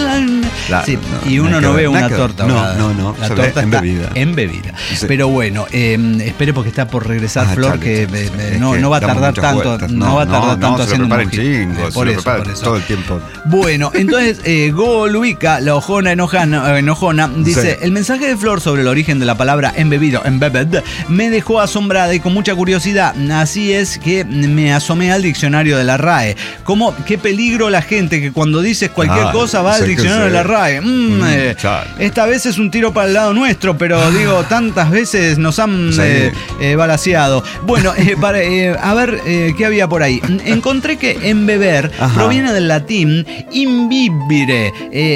y uno no ve una torta. No. La torta está embebida. Pero bueno, espere porque está por regresar Flor, que no va a tardar tanto. No va a tardar tanto haciendo un mojito. Por eso. Todo el tiempo. Bueno, entonces Golubica, la ojona enojona, dice: el mensaje de Flor sobre el origen de la palabra embebido, embebed, me dejó asombrada y con mucha curiosidad. Así es que me asomé al diccionario de la RAE. Qué peligro la gente que cuando dices cualquier cosa va al diccionario de la RAE. Esta vez es un tiro para el lado nuestro, pero digo, tantas veces nos han balaceado. Bueno, a ver qué había por ahí. Encontré que embeber proviene del latín imbibire,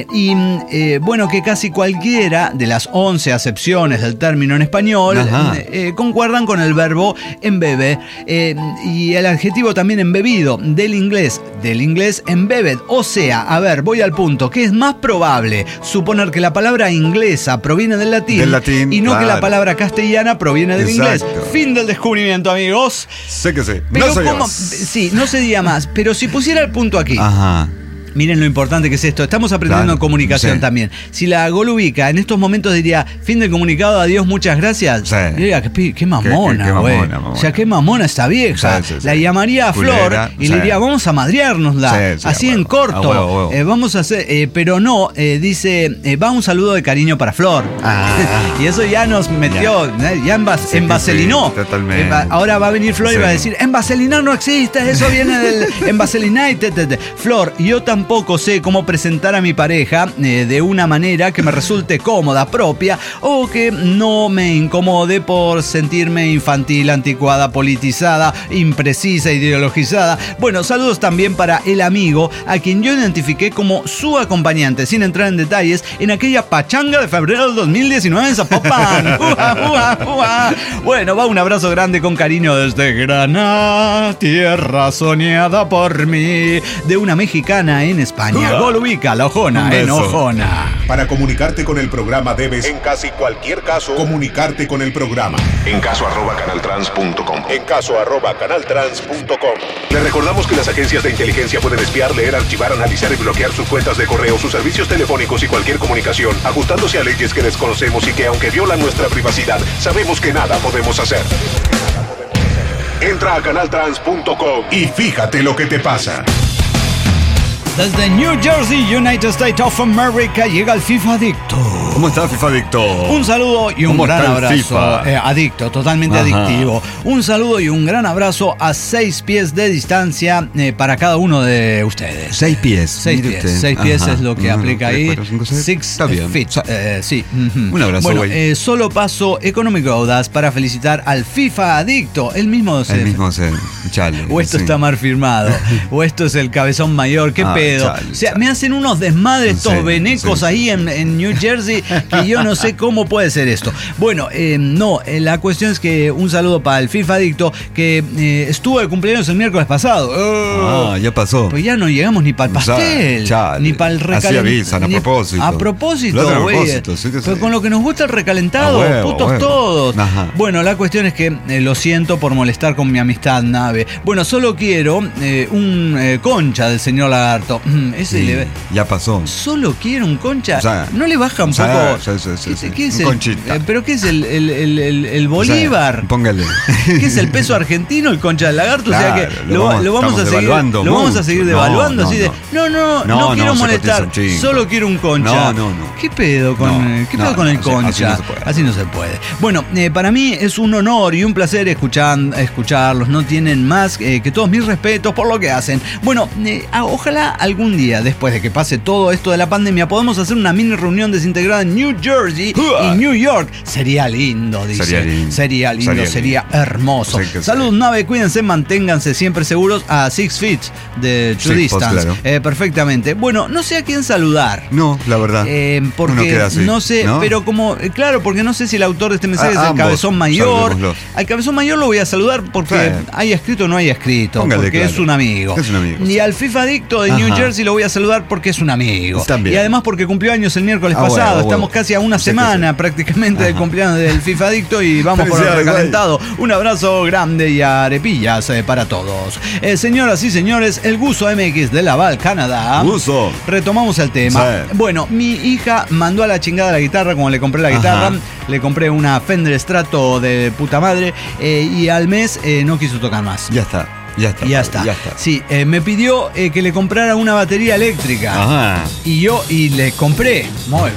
bueno, que casi cualquiera de las 11 acepciones del término en español concuerdan con el verbo embebe, y el adjetivo también embebido del inglés embebed. O sea, a ver, voy al punto, ¿qué es más probable? Suponer que la palabra inglesa proviene del latín y no que la palabra castellana proviene del inglés. Fin del descubrimiento, amigos. Sé que sí. Pero no se diga más, pero si pusiera el punto aquí. Miren lo importante que es esto. Estamos aprendiendo en comunicación también. Si la Golubica en estos momentos diría, fin del comunicado, adiós, muchas gracias. Diría, qué mamona, güey. O sea, qué mamona esta vieja. La llamaría a Flor y le diría, vamos a madreárnosla. Así en corto. Vamos a hacer, pero no, dice, va un saludo de cariño para Flor. Y eso ya nos metió, ya envaselinó. Totalmente. Ahora va a venir Flor y va a decir, envaselinar no existe, eso viene del envaselinar. Flor, yo tampoco tampoco sé cómo presentar a mi pareja de una manera que me resulte cómoda, propia, o que no me incomode por sentirme infantil, anticuada, politizada, imprecisa, ideologizada. Bueno, saludos también para el amigo a quien yo identifiqué como su acompañante, sin entrar en detalles, en aquella pachanga de febrero del 2019 en Zapopan. Bueno, va un abrazo grande con cariño desde Granada, tierra soñada por mí, de una mexicana en España. Gol ubica la Ojona en Ojona. Para comunicarte con el programa debes, en casi cualquier caso, comunicarte con el programa. En caso@canaltrans.com. En caso@canaltrans.com. Le recordamos que las agencias de inteligencia pueden espiar, leer, archivar, analizar y bloquear sus cuentas de correo, sus servicios telefónicos y cualquier comunicación, ajustándose a leyes que desconocemos y que, aunque violan nuestra privacidad, sabemos que nada podemos hacer. Entra a canaltrans.com y fíjate lo que te pasa. Desde New Jersey, United States of America, llega el FIFA Adicto. ¿Cómo está FIFA Adicto? Un saludo y un gran abrazo. Adicto, totalmente adictivo. Un saludo y un gran abrazo a 6 pies de distancia para cada uno de ustedes. 6 pies. 6 pies. 6 pies es lo que aplica ahí. 6 feet. Sí. Un abrazo, bueno, solo paso Economic Audas para felicitar al FIFA Adicto. El mismo chale. O esto está mal firmado. O esto es el cabezón mayor. Qué pedo. O sea, me hacen unos desmadres estos venecos ahí en New Jersey que yo no sé cómo puede ser esto. Bueno, la cuestión es que un saludo para el FIFA Adicto que estuvo de cumpleaños el miércoles pasado. Ya pasó. Pues ya no llegamos ni para el pastel, ni para el recalentado. Así avisan, a propósito. A propósito, güey. Sí, pero con lo que nos gusta el recalentado, putos todos. Ajá. Bueno, la cuestión es que lo siento por molestar con mi amistad, Nave. Bueno, solo quiero un concha del señor Lagarto. Ya pasó. Solo quiero un concha. O sea, ¿no le baja un poco? ¿Qué es un conchita. ¿Pero qué es el Bolívar? O sea, póngale. ¿Qué es el peso argentino, el concha del Lagarto? Claro, o sea que lo vamos a seguir devaluando. No quiero molestar. Solo quiero un concha. No. ¿Qué pedo con el concha? Así no se puede. Bueno, para mí es un honor y un placer escucharlos. No tienen más que todos mis respetos por lo que hacen. Bueno, ojalá algún día, después de que pase todo esto de la pandemia, podamos hacer una mini reunión desintegrada en New Jersey y New York. Sería lindo, dice. Sería lindo, sería hermoso. Salud, Nave, cuídense, manténganse siempre seguros a 6 feet de true distance. Claro. Perfectamente. Bueno, no sé a quién saludar. No, la verdad. Porque no sé, ¿no? Pero claro, porque no sé si el autor de este mensaje es el Cabezón Mayor. Al Cabezón Mayor lo voy a saludar porque haya escrito o no haya escrito. Porque es un amigo. Y al FIFA Adicto de New Jersey lo voy a saludar porque es un amigo. Y además porque cumplió años el miércoles pasado. Estamos casi a una semana prácticamente del cumpleaños del FIFA Adicto y vamos por el recalentado. Un abrazo grande y arepillas para todos. Señoras y señores, el Guso MX de Laval, Canadá. Guso. Retomamos el tema. Bueno, mi hija mandó a la chingada la guitarra cuando le compré la guitarra. Le compré una Fender Strato de puta madre y al mes no quiso tocar más. Ya está. Sí, me pidió que le comprara una batería eléctrica. Y le compré. Muy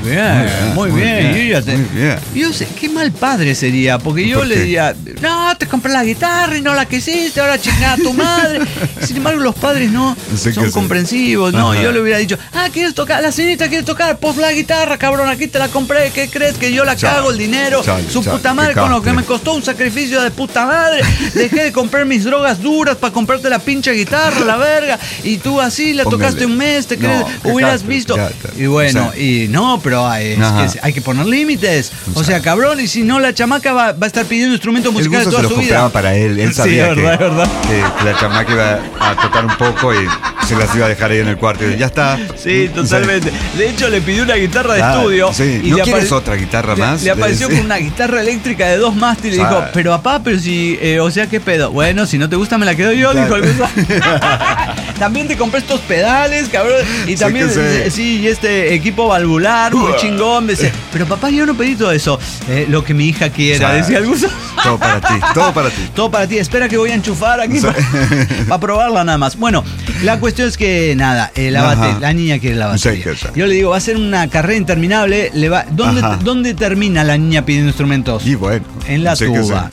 bien. Yo sé, qué mal padre sería, porque yo le diría, no, te compré la guitarra y no la quisiste, ahora chingada tu madre. Sin embargo, los padres no son comprensivos. No, yo le hubiera dicho, ¿quieres tocar? La señorita quiere tocar, pues la guitarra, cabrón, aquí te la compré. ¿Qué crees? Que yo la cago el dinero. Su puta madre, con lo que me costó un sacrificio de puta madre. Dejé de comprar mis drogas duras para comprarte la pinche guitarra, la verga, y tú así la tocaste un mes, ¿te crees? Hubieras visto. Y bueno, pero hay que poner límites. O sea, cabrón, y si no, la chamaca va a estar pidiendo instrumentos musicales toda su vida. Para él sabía que la chamaca iba a tocar un poco y se las iba a dejar ahí en el cuarto y ya está. Sí, totalmente. De hecho, le pidió una guitarra de estudio. Y ¿no quieres otra guitarra más? Le apareció con una guitarra eléctrica de 2 mástiles y dijo, pero papá, si, o sea, ¿qué pedo? Bueno, si no te gusta me la quedo yo, dijo. También te compré estos pedales, cabrón. Y también, y este equipo valvular, muy chingón. Me dice, pero papá, yo no pedí todo eso. Lo que mi hija quiera, decía el Guso. Todo para ti, todo para ti. Todo para ti. Espera que voy a enchufar aquí para probarla nada más. Bueno, la cuestión es que nada, la niña quiere la batería. Sí. Yo le digo, va a ser una carrera interminable. ¿Dónde termina la niña pidiendo instrumentos? Y bueno, en la tuba.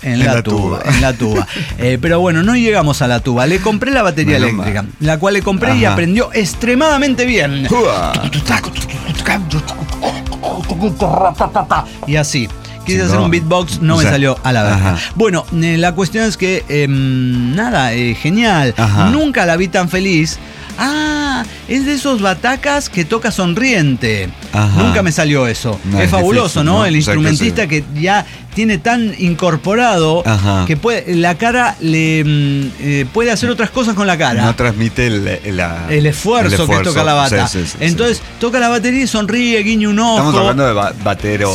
Pero bueno, no llegamos a la tuba. Le compré la batería eléctrica, la cual le compré y aprendió extremadamente bien. Y así. Quise hacer un beatbox, no me salió a la verga. Bueno, la cuestión es que, genial. Nunca la vi tan feliz. Es de esos batacas que toca sonriente. Nunca me salió eso. No, es fabuloso, difícil, ¿no? El instrumentista que ya tiene tan incorporado que la cara le puede hacer otras cosas con la cara. No transmite el esfuerzo que toca la bata. Entonces toca la batería y sonríe, guiña un ojo. Estamos hablando de bateros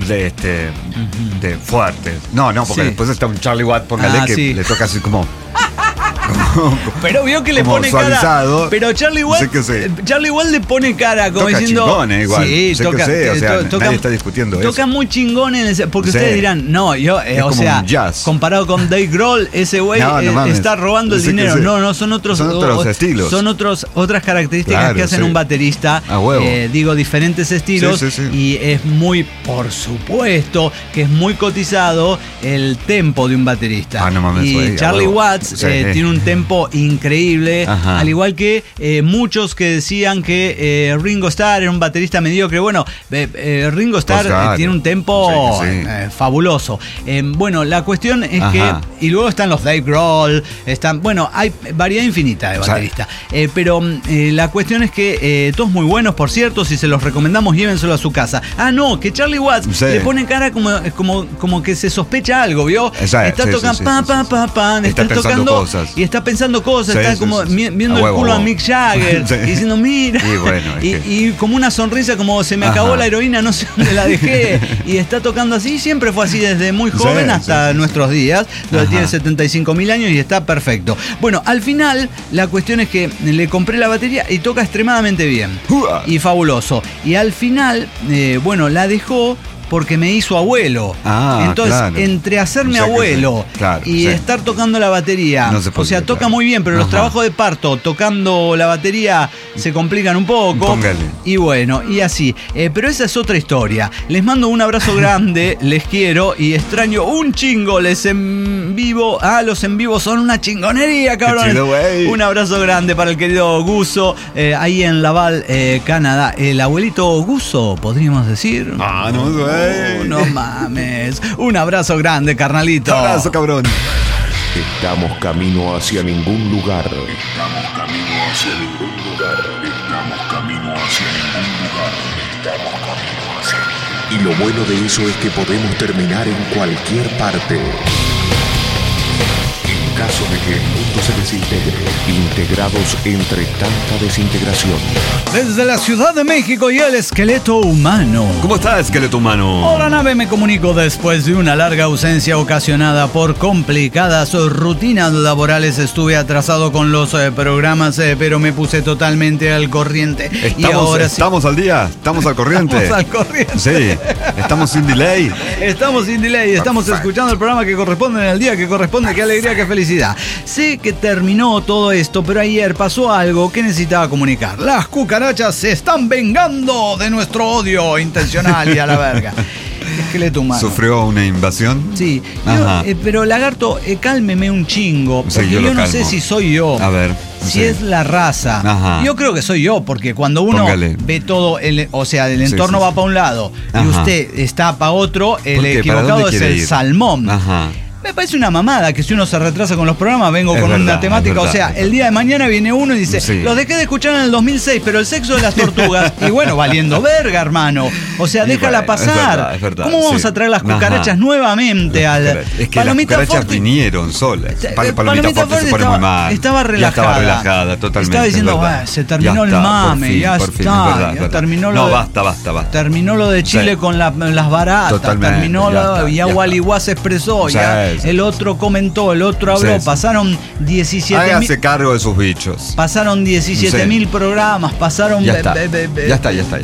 de fuertes. No, porque después está un Charlie Watt, póngale que le toca así como... Pero vio que le pone suavizado, cara. Pero Charlie Watt le pone cara como toca diciendo. Chingón, igual. Sí, toca. Nadie está discutiendo eso. Toca muy chingón porque ustedes dirán, no, comparado con Dave Grohl, ese güey está robando el dinero. No, son otros estilos. Son otras características que hacen un baterista. Digo, diferentes estilos. Y es muy, por supuesto, que es muy cotizado el tempo de un baterista. Y Charlie Watts tiene un tempo increíble, al igual que muchos que decían que Ringo Starr era un baterista mediocre. Bueno, Ringo Starr tiene un tempo fabuloso. Bueno, la cuestión es que, y luego están los Dave Grohl, hay variedad infinita de bateristas. Pero la cuestión es que todos muy buenos, por cierto, si se los recomendamos, llévenselo a su casa. Que Charlie Watts le pone cara como que se sospecha algo, ¿vio? Está tocando, está tocando cosas. Y está pensando cosas, está como viendo el culo a Mick Jagger, diciendo, mira, y como una sonrisa, como se me acabó la heroína, no sé dónde la dejé, y está tocando así, siempre fue así desde muy joven hasta nuestros días, donde tiene 75.000 años y está perfecto. Bueno, al final, la cuestión es que le compré la batería y toca extremadamente bien, y fabuloso, y al final, la dejó porque me hizo abuelo. Entonces, entre hacerme abuelo y estar tocando la batería, toca muy bien, pero los trabajos de parto tocando la batería se complican un poco. Póngale. Y bueno, y así. Pero esa es otra historia. Les mando un abrazo grande, les quiero y extraño un chingo. Los en vivo son una chingonería, cabrón. Un abrazo grande para el querido Guso, ahí en Laval, Canadá. El abuelito Guso, podríamos decir. No mames. Un abrazo grande, carnalito. Un abrazo, cabrón. Estamos camino hacia ningún lugar. Y lo bueno de eso es que podemos terminar en cualquier parte. En caso de que el mundo se desintegre, integrados entre tanta desintegración. Desde la Ciudad de México y el esqueleto humano. ¿Cómo está, esqueleto humano? Hola, nave, me comunico después de una larga ausencia ocasionada por complicadas rutinas laborales. Estuve atrasado con los programas, pero me puse totalmente al corriente. ¿Estamos al día? ¿Estamos al corriente? Estamos al corriente. Sí, estamos sin delay. Estamos escuchando el programa que corresponde en el día que corresponde. Qué alegría, qué felicidad. Sé que terminó todo esto, pero ayer pasó algo que necesitaba comunicar. Las cucarachas se están vengando de nuestro odio intencional y a la verga. Esqueleto humano. ¿Sufrió una invasión? Sí. Pero lagarto, cálmeme un chingo. Porque yo no sé si soy yo. A ver. Si es la raza. Yo creo que soy yo, porque cuando uno ve todo, el entorno va para un lado y usted está para otro, el equivocado es el salmón. Me parece una mamada que si uno se retrasa con los programas, vengo con una temática. O sea, el día de mañana viene uno y dice, los dejé de escuchar en el 2006, pero el sexo de las tortugas. Y bueno, valiendo verga, hermano. O sea, déjala pasar. Es verdad, ¿Cómo vamos a traer las cucarachas nuevamente al... Es que Palomita las cucarachas vinieron solas. Palomita Forte se pone muy mal. Estaba relajada. Totalmente. Estaba diciendo, se terminó el mame, ya está. Ya terminó lo de... basta. Terminó lo de Chile con las baratas. Totalmente. Terminó lo... Ya Waliguá se expresó, ya... El otro comentó, el otro habló, pasaron 17.000. Hágase cargo de sus bichos. Pasaron 17.000 programas, pasaron. Ya está.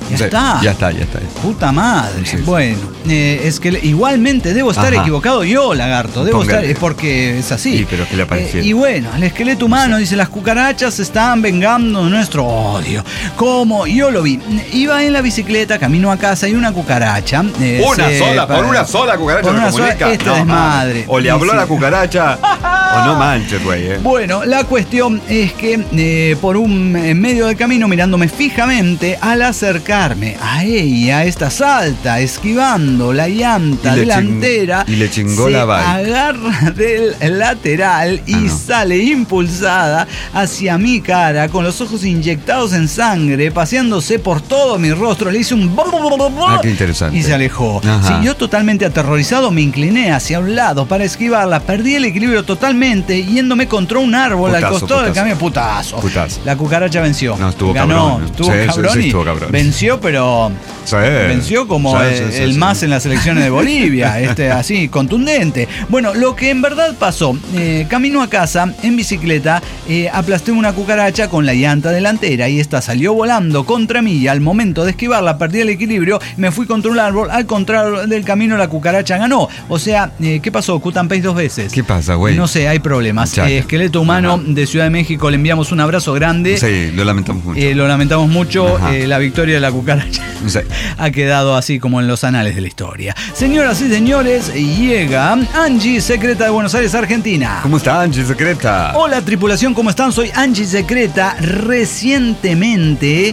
Ya está. Puta madre. Sí. Bueno, es que igualmente debo estar equivocado yo, lagarto. Debo estar, es porque es así. Sí, pero es que le apareció. Y bueno, el esqueleto humano dice: las cucarachas están vengando nuestro odio. Como yo lo vi. Iba en la bicicleta, camino a casa y una cucaracha. Por una sola cucaracha por una sola, desmadre. O le habló a la cucaracha. O no manches, güey. Bueno, la cuestión es que en medio del camino, mirándome fijamente, al acercarme a ella, esta salta, esquivando la llanta delantera, y le chingó la bike. Agarra del lateral y sale impulsada hacia mi cara, con los ojos inyectados en sangre, paseándose por todo mi rostro. Le hice un qué interesante. Y se alejó. Sí, yo totalmente aterrorizado me incliné hacia un lado para esquivarla, perdí el equilibrio totalmente, yéndome contra un árbol al costado del camino. Putazo. La cucaracha venció. No, estuvo ganó, cabrón. Estuvo cabrón. Venció, pero venció como el más en las elecciones de Bolivia, así, contundente. Bueno, lo que en verdad pasó, camino a casa en bicicleta, aplasté una cucaracha con la llanta delantera y esta salió volando contra mí, y al momento de esquivarla perdí el equilibrio, me fui contra un árbol, al contrario del camino la cucaracha ganó. O sea, ¿qué pasó? Cut and paste 2 veces. ¿Qué pasa, güey? No sé, hay problemas. Esqueleto humano de Ciudad de México, le enviamos un abrazo grande. Sí, lo lamentamos mucho. Lo lamentamos mucho. La victoria de la cucaracha ha quedado así como en los anales de la historia. Señoras y señores, llega Angie Secreta de Buenos Aires, Argentina. ¿Cómo está Angie Secreta? Hola tripulación, ¿cómo están? Soy Angie Secreta. Recientemente,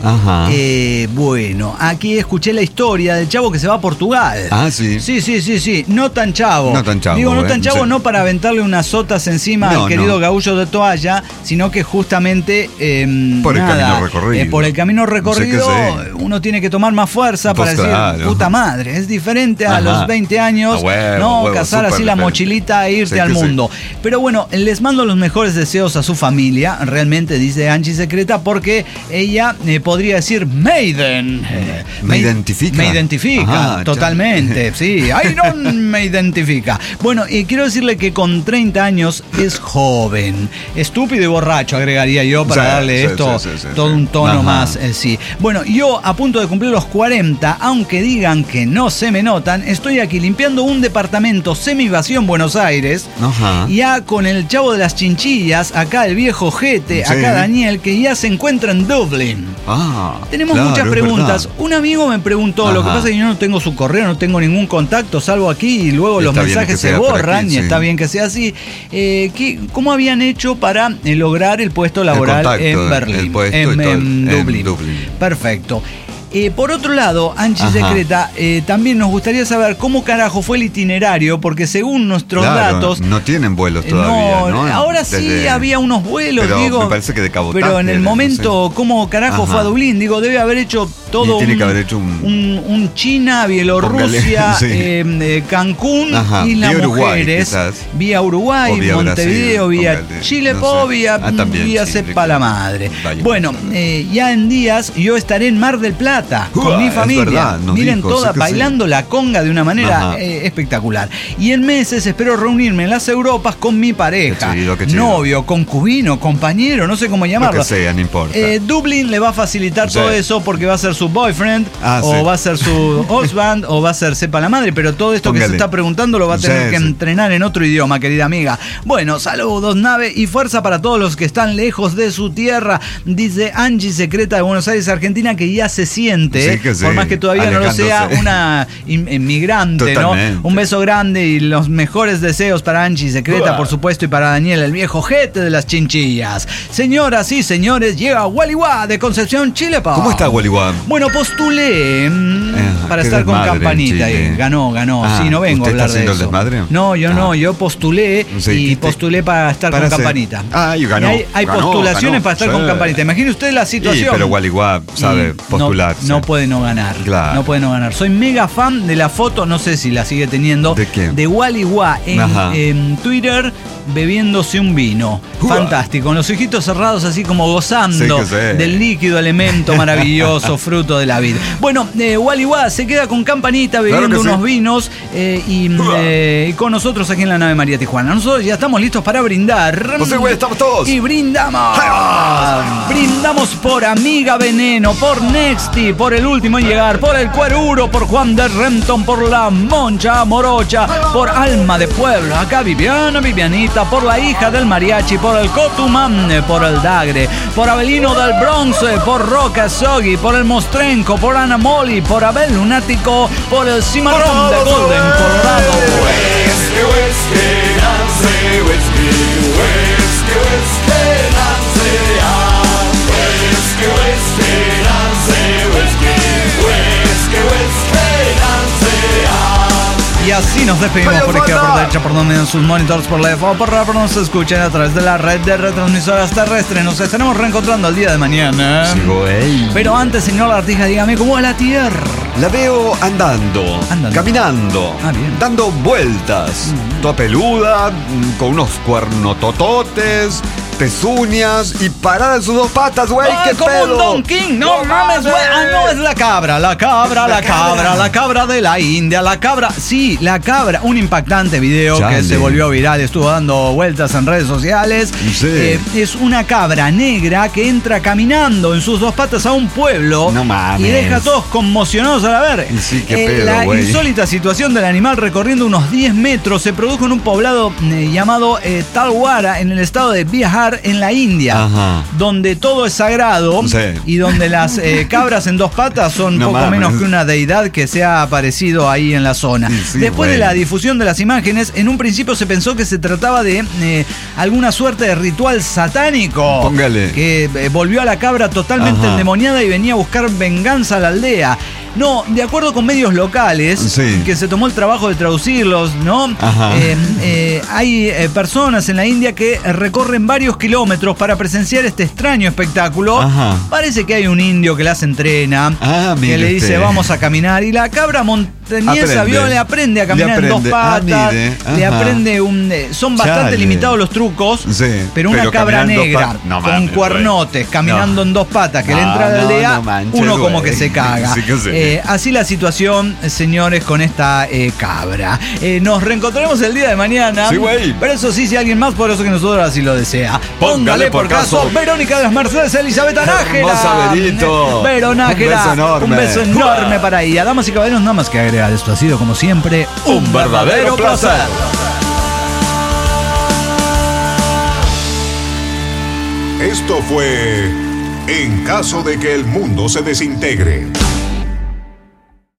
bueno, aquí escuché la historia del chavo que se va a Portugal. Sí. Sí. No tan chavo. Digo, no tan chavo, no para aventarle unas sotas encima al querido Gaullo de Toalla, sino que justamente por el camino recorrido. Por el camino recorrido, uno tiene que tomar más fuerza para decir, puta madre, es diferente a los 20 años, cazar así la mochilita e irte al mundo. Pero bueno, les mando los mejores deseos a su familia, realmente, dice Angie Secreta, porque ella podría decir Maiden. Me identifica. Me identifica, totalmente, sí. Ay, no me identifica. Bueno, quiero decirle que con 30 años es joven, estúpido y borracho, agregaría yo, para darle todo un tono más, sí. Bueno, yo a punto de cumplir los 40, aunque digan que no se me notan, estoy aquí limpiando un departamento semivacío en Buenos Aires, ya con el chavo de las chinchillas, acá el viejo Jete, acá Daniel, que ya se encuentra en Dublín. Tenemos muchas preguntas. Un amigo me preguntó, lo que pasa es que yo no tengo su correo, no tengo ningún contacto, salvo aquí, y luego los mensajes se borran, y está bien que sea así. ¿Cómo habían hecho para lograr el puesto laboral en Berlín? En Dublín. Perfecto. Por otro lado, Angie Secreta, también nos gustaría saber cómo carajo fue el itinerario, porque según nuestros datos... No tienen vuelos todavía, ¿no? Ahora sí había unos vuelos, pero digo... me parece que de cabotaje. Pero en el momento, ¿cómo carajo fue a Dublín? Digo, debe haber hecho todo tiene que haber hecho un China, Bielorrusia, Cancún, Islas Mujeres, vía Uruguay, Montevideo, vía Chile, vía Sepa la Madre. Bueno, ya en días yo estaré en Mar del Plata con mi familia. Miren, bailando la conga de una manera espectacular. Y en meses espero reunirme en las Europas con mi pareja, qué chido. Novio, concubino, compañero, no sé cómo llamarlo. Lo que sea, no importa. Dublín le va a facilitar todo eso, porque va a ser su boyfriend, va a ser su husband, o va a ser sepa la madre, pero todo esto que se está preguntando lo va a tener que entrenar en otro idioma, querida amiga. Bueno, saludos, nave, y fuerza para todos los que están lejos de su tierra, dice Angie Secreta de Buenos Aires, Argentina, que ya se siente, por más que todavía no lo sea, una inmigrante, ¿no? Un beso grande y los mejores deseos para Angie Secreta, por supuesto, y para Daniel, el viejo Jete de las chinchillas. Señoras y señores, llega Gualiguá de Concepción, Chile. ¿Cómo está Gualiguá? Bueno, postulé para estar con Campanita y ganó. Sí, no vengo a hablar de eso. El desmadre? No, yo postulé y postulé para estar con Campanita. Y ganó. Hay postulaciones para estar con Campanita. Imagine usted la situación. Pero Gualiguá sabe postular. No puede no ganar. Claro. No puede no ganar. Soy mega fan de la foto, no sé si la sigue teniendo. ¿De quién? De Gualiguá en Twitter. bebiéndose un vino. Fantástico, con los ojitos cerrados así como gozando del líquido elemento maravilloso, fruto de la vida. Bueno, Wally Wá se queda con Campanita bebiendo unos vinos y con nosotros aquí en la nave María Tijuana. Nosotros ya estamos listos para brindar. Pues sí, güey, estamos todos. Y brindamos. Brindamos por Amiga Veneno, por Nexti, por El Último en Llegar, por El Cueruro, por Juan de Renton, por La Moncha Morocha, por Alma de Pueblo, acá Vivianita, por La Hija del Mariachi, por El Cotumán, por El Dagre, por Abelino del Bronx, por Roca Soggy, por El Mostrenco, por Ana Moli, por Abel Lunático, por El Cimarrón de Golden, Colorado. Y así nos despedimos por izquierda, por derecha, por donde en sus monitores, por left o por rap, nos escuchen a través de la red de retransmisoras terrestres. Nos estaremos reencontrando el día de mañana. Sí, güey. Pero antes, señor Artija, dígame cómo es la Tierra. La veo andando, caminando, dando vueltas, toda peluda, con unos cuernotototes, pezuñas y parada en sus dos patas, güey. ¡Qué como pedo! Un Don King, no mames, güey. No, es la cabra de la India, la cabra. Sí, la cabra. Un impactante video que se volvió viral, estuvo dando vueltas en redes sociales. Sí. Es una cabra negra que entra caminando en sus dos patas a un pueblo. No mames. Y deja a todos conmocionados a ver. Sí, qué pedo, la güey. insólita situación del animal recorriendo unos 10 metros se produjo en un poblado llamado Talwara, en el estado de Bihar, en la India, donde todo es sagrado y donde las cabras en dos patas son poco menos que una deidad que se ha aparecido ahí en la zona. Después de la difusión de las imágenes, en un principio se pensó que se trataba de alguna suerte de ritual satánico. Póngale. Que volvió a la cabra totalmente endemoniada y venía a buscar venganza a la aldea. No, de acuerdo con medios locales, que se tomó el trabajo de traducirlos, ¿no? Hay personas en la India que recorren varios kilómetros para presenciar este extraño espectáculo. Parece que hay un indio que las entrena, que le dice vamos a caminar, y la cabra montañesa le aprende a caminar en dos patas, le aprende son bastante limitados los trucos, pero una cabra negra con cuernotes caminando en dos patas que le entra a la aldea, uno como que se caga. Así la situación, señores, con esta cabra. Nos reencontraremos el día de mañana. Sí, güey. Pero eso sí, si alguien más poderoso que nosotros así lo desea. Póngale por caso Verónica de las Mercedes Elizabeth Nájera. Verónica, un beso enorme para ella. Damas y caballeros, nada más que agregar. Esto ha sido, como siempre, un verdadero placer. Esto fue En caso de que el mundo se desintegre.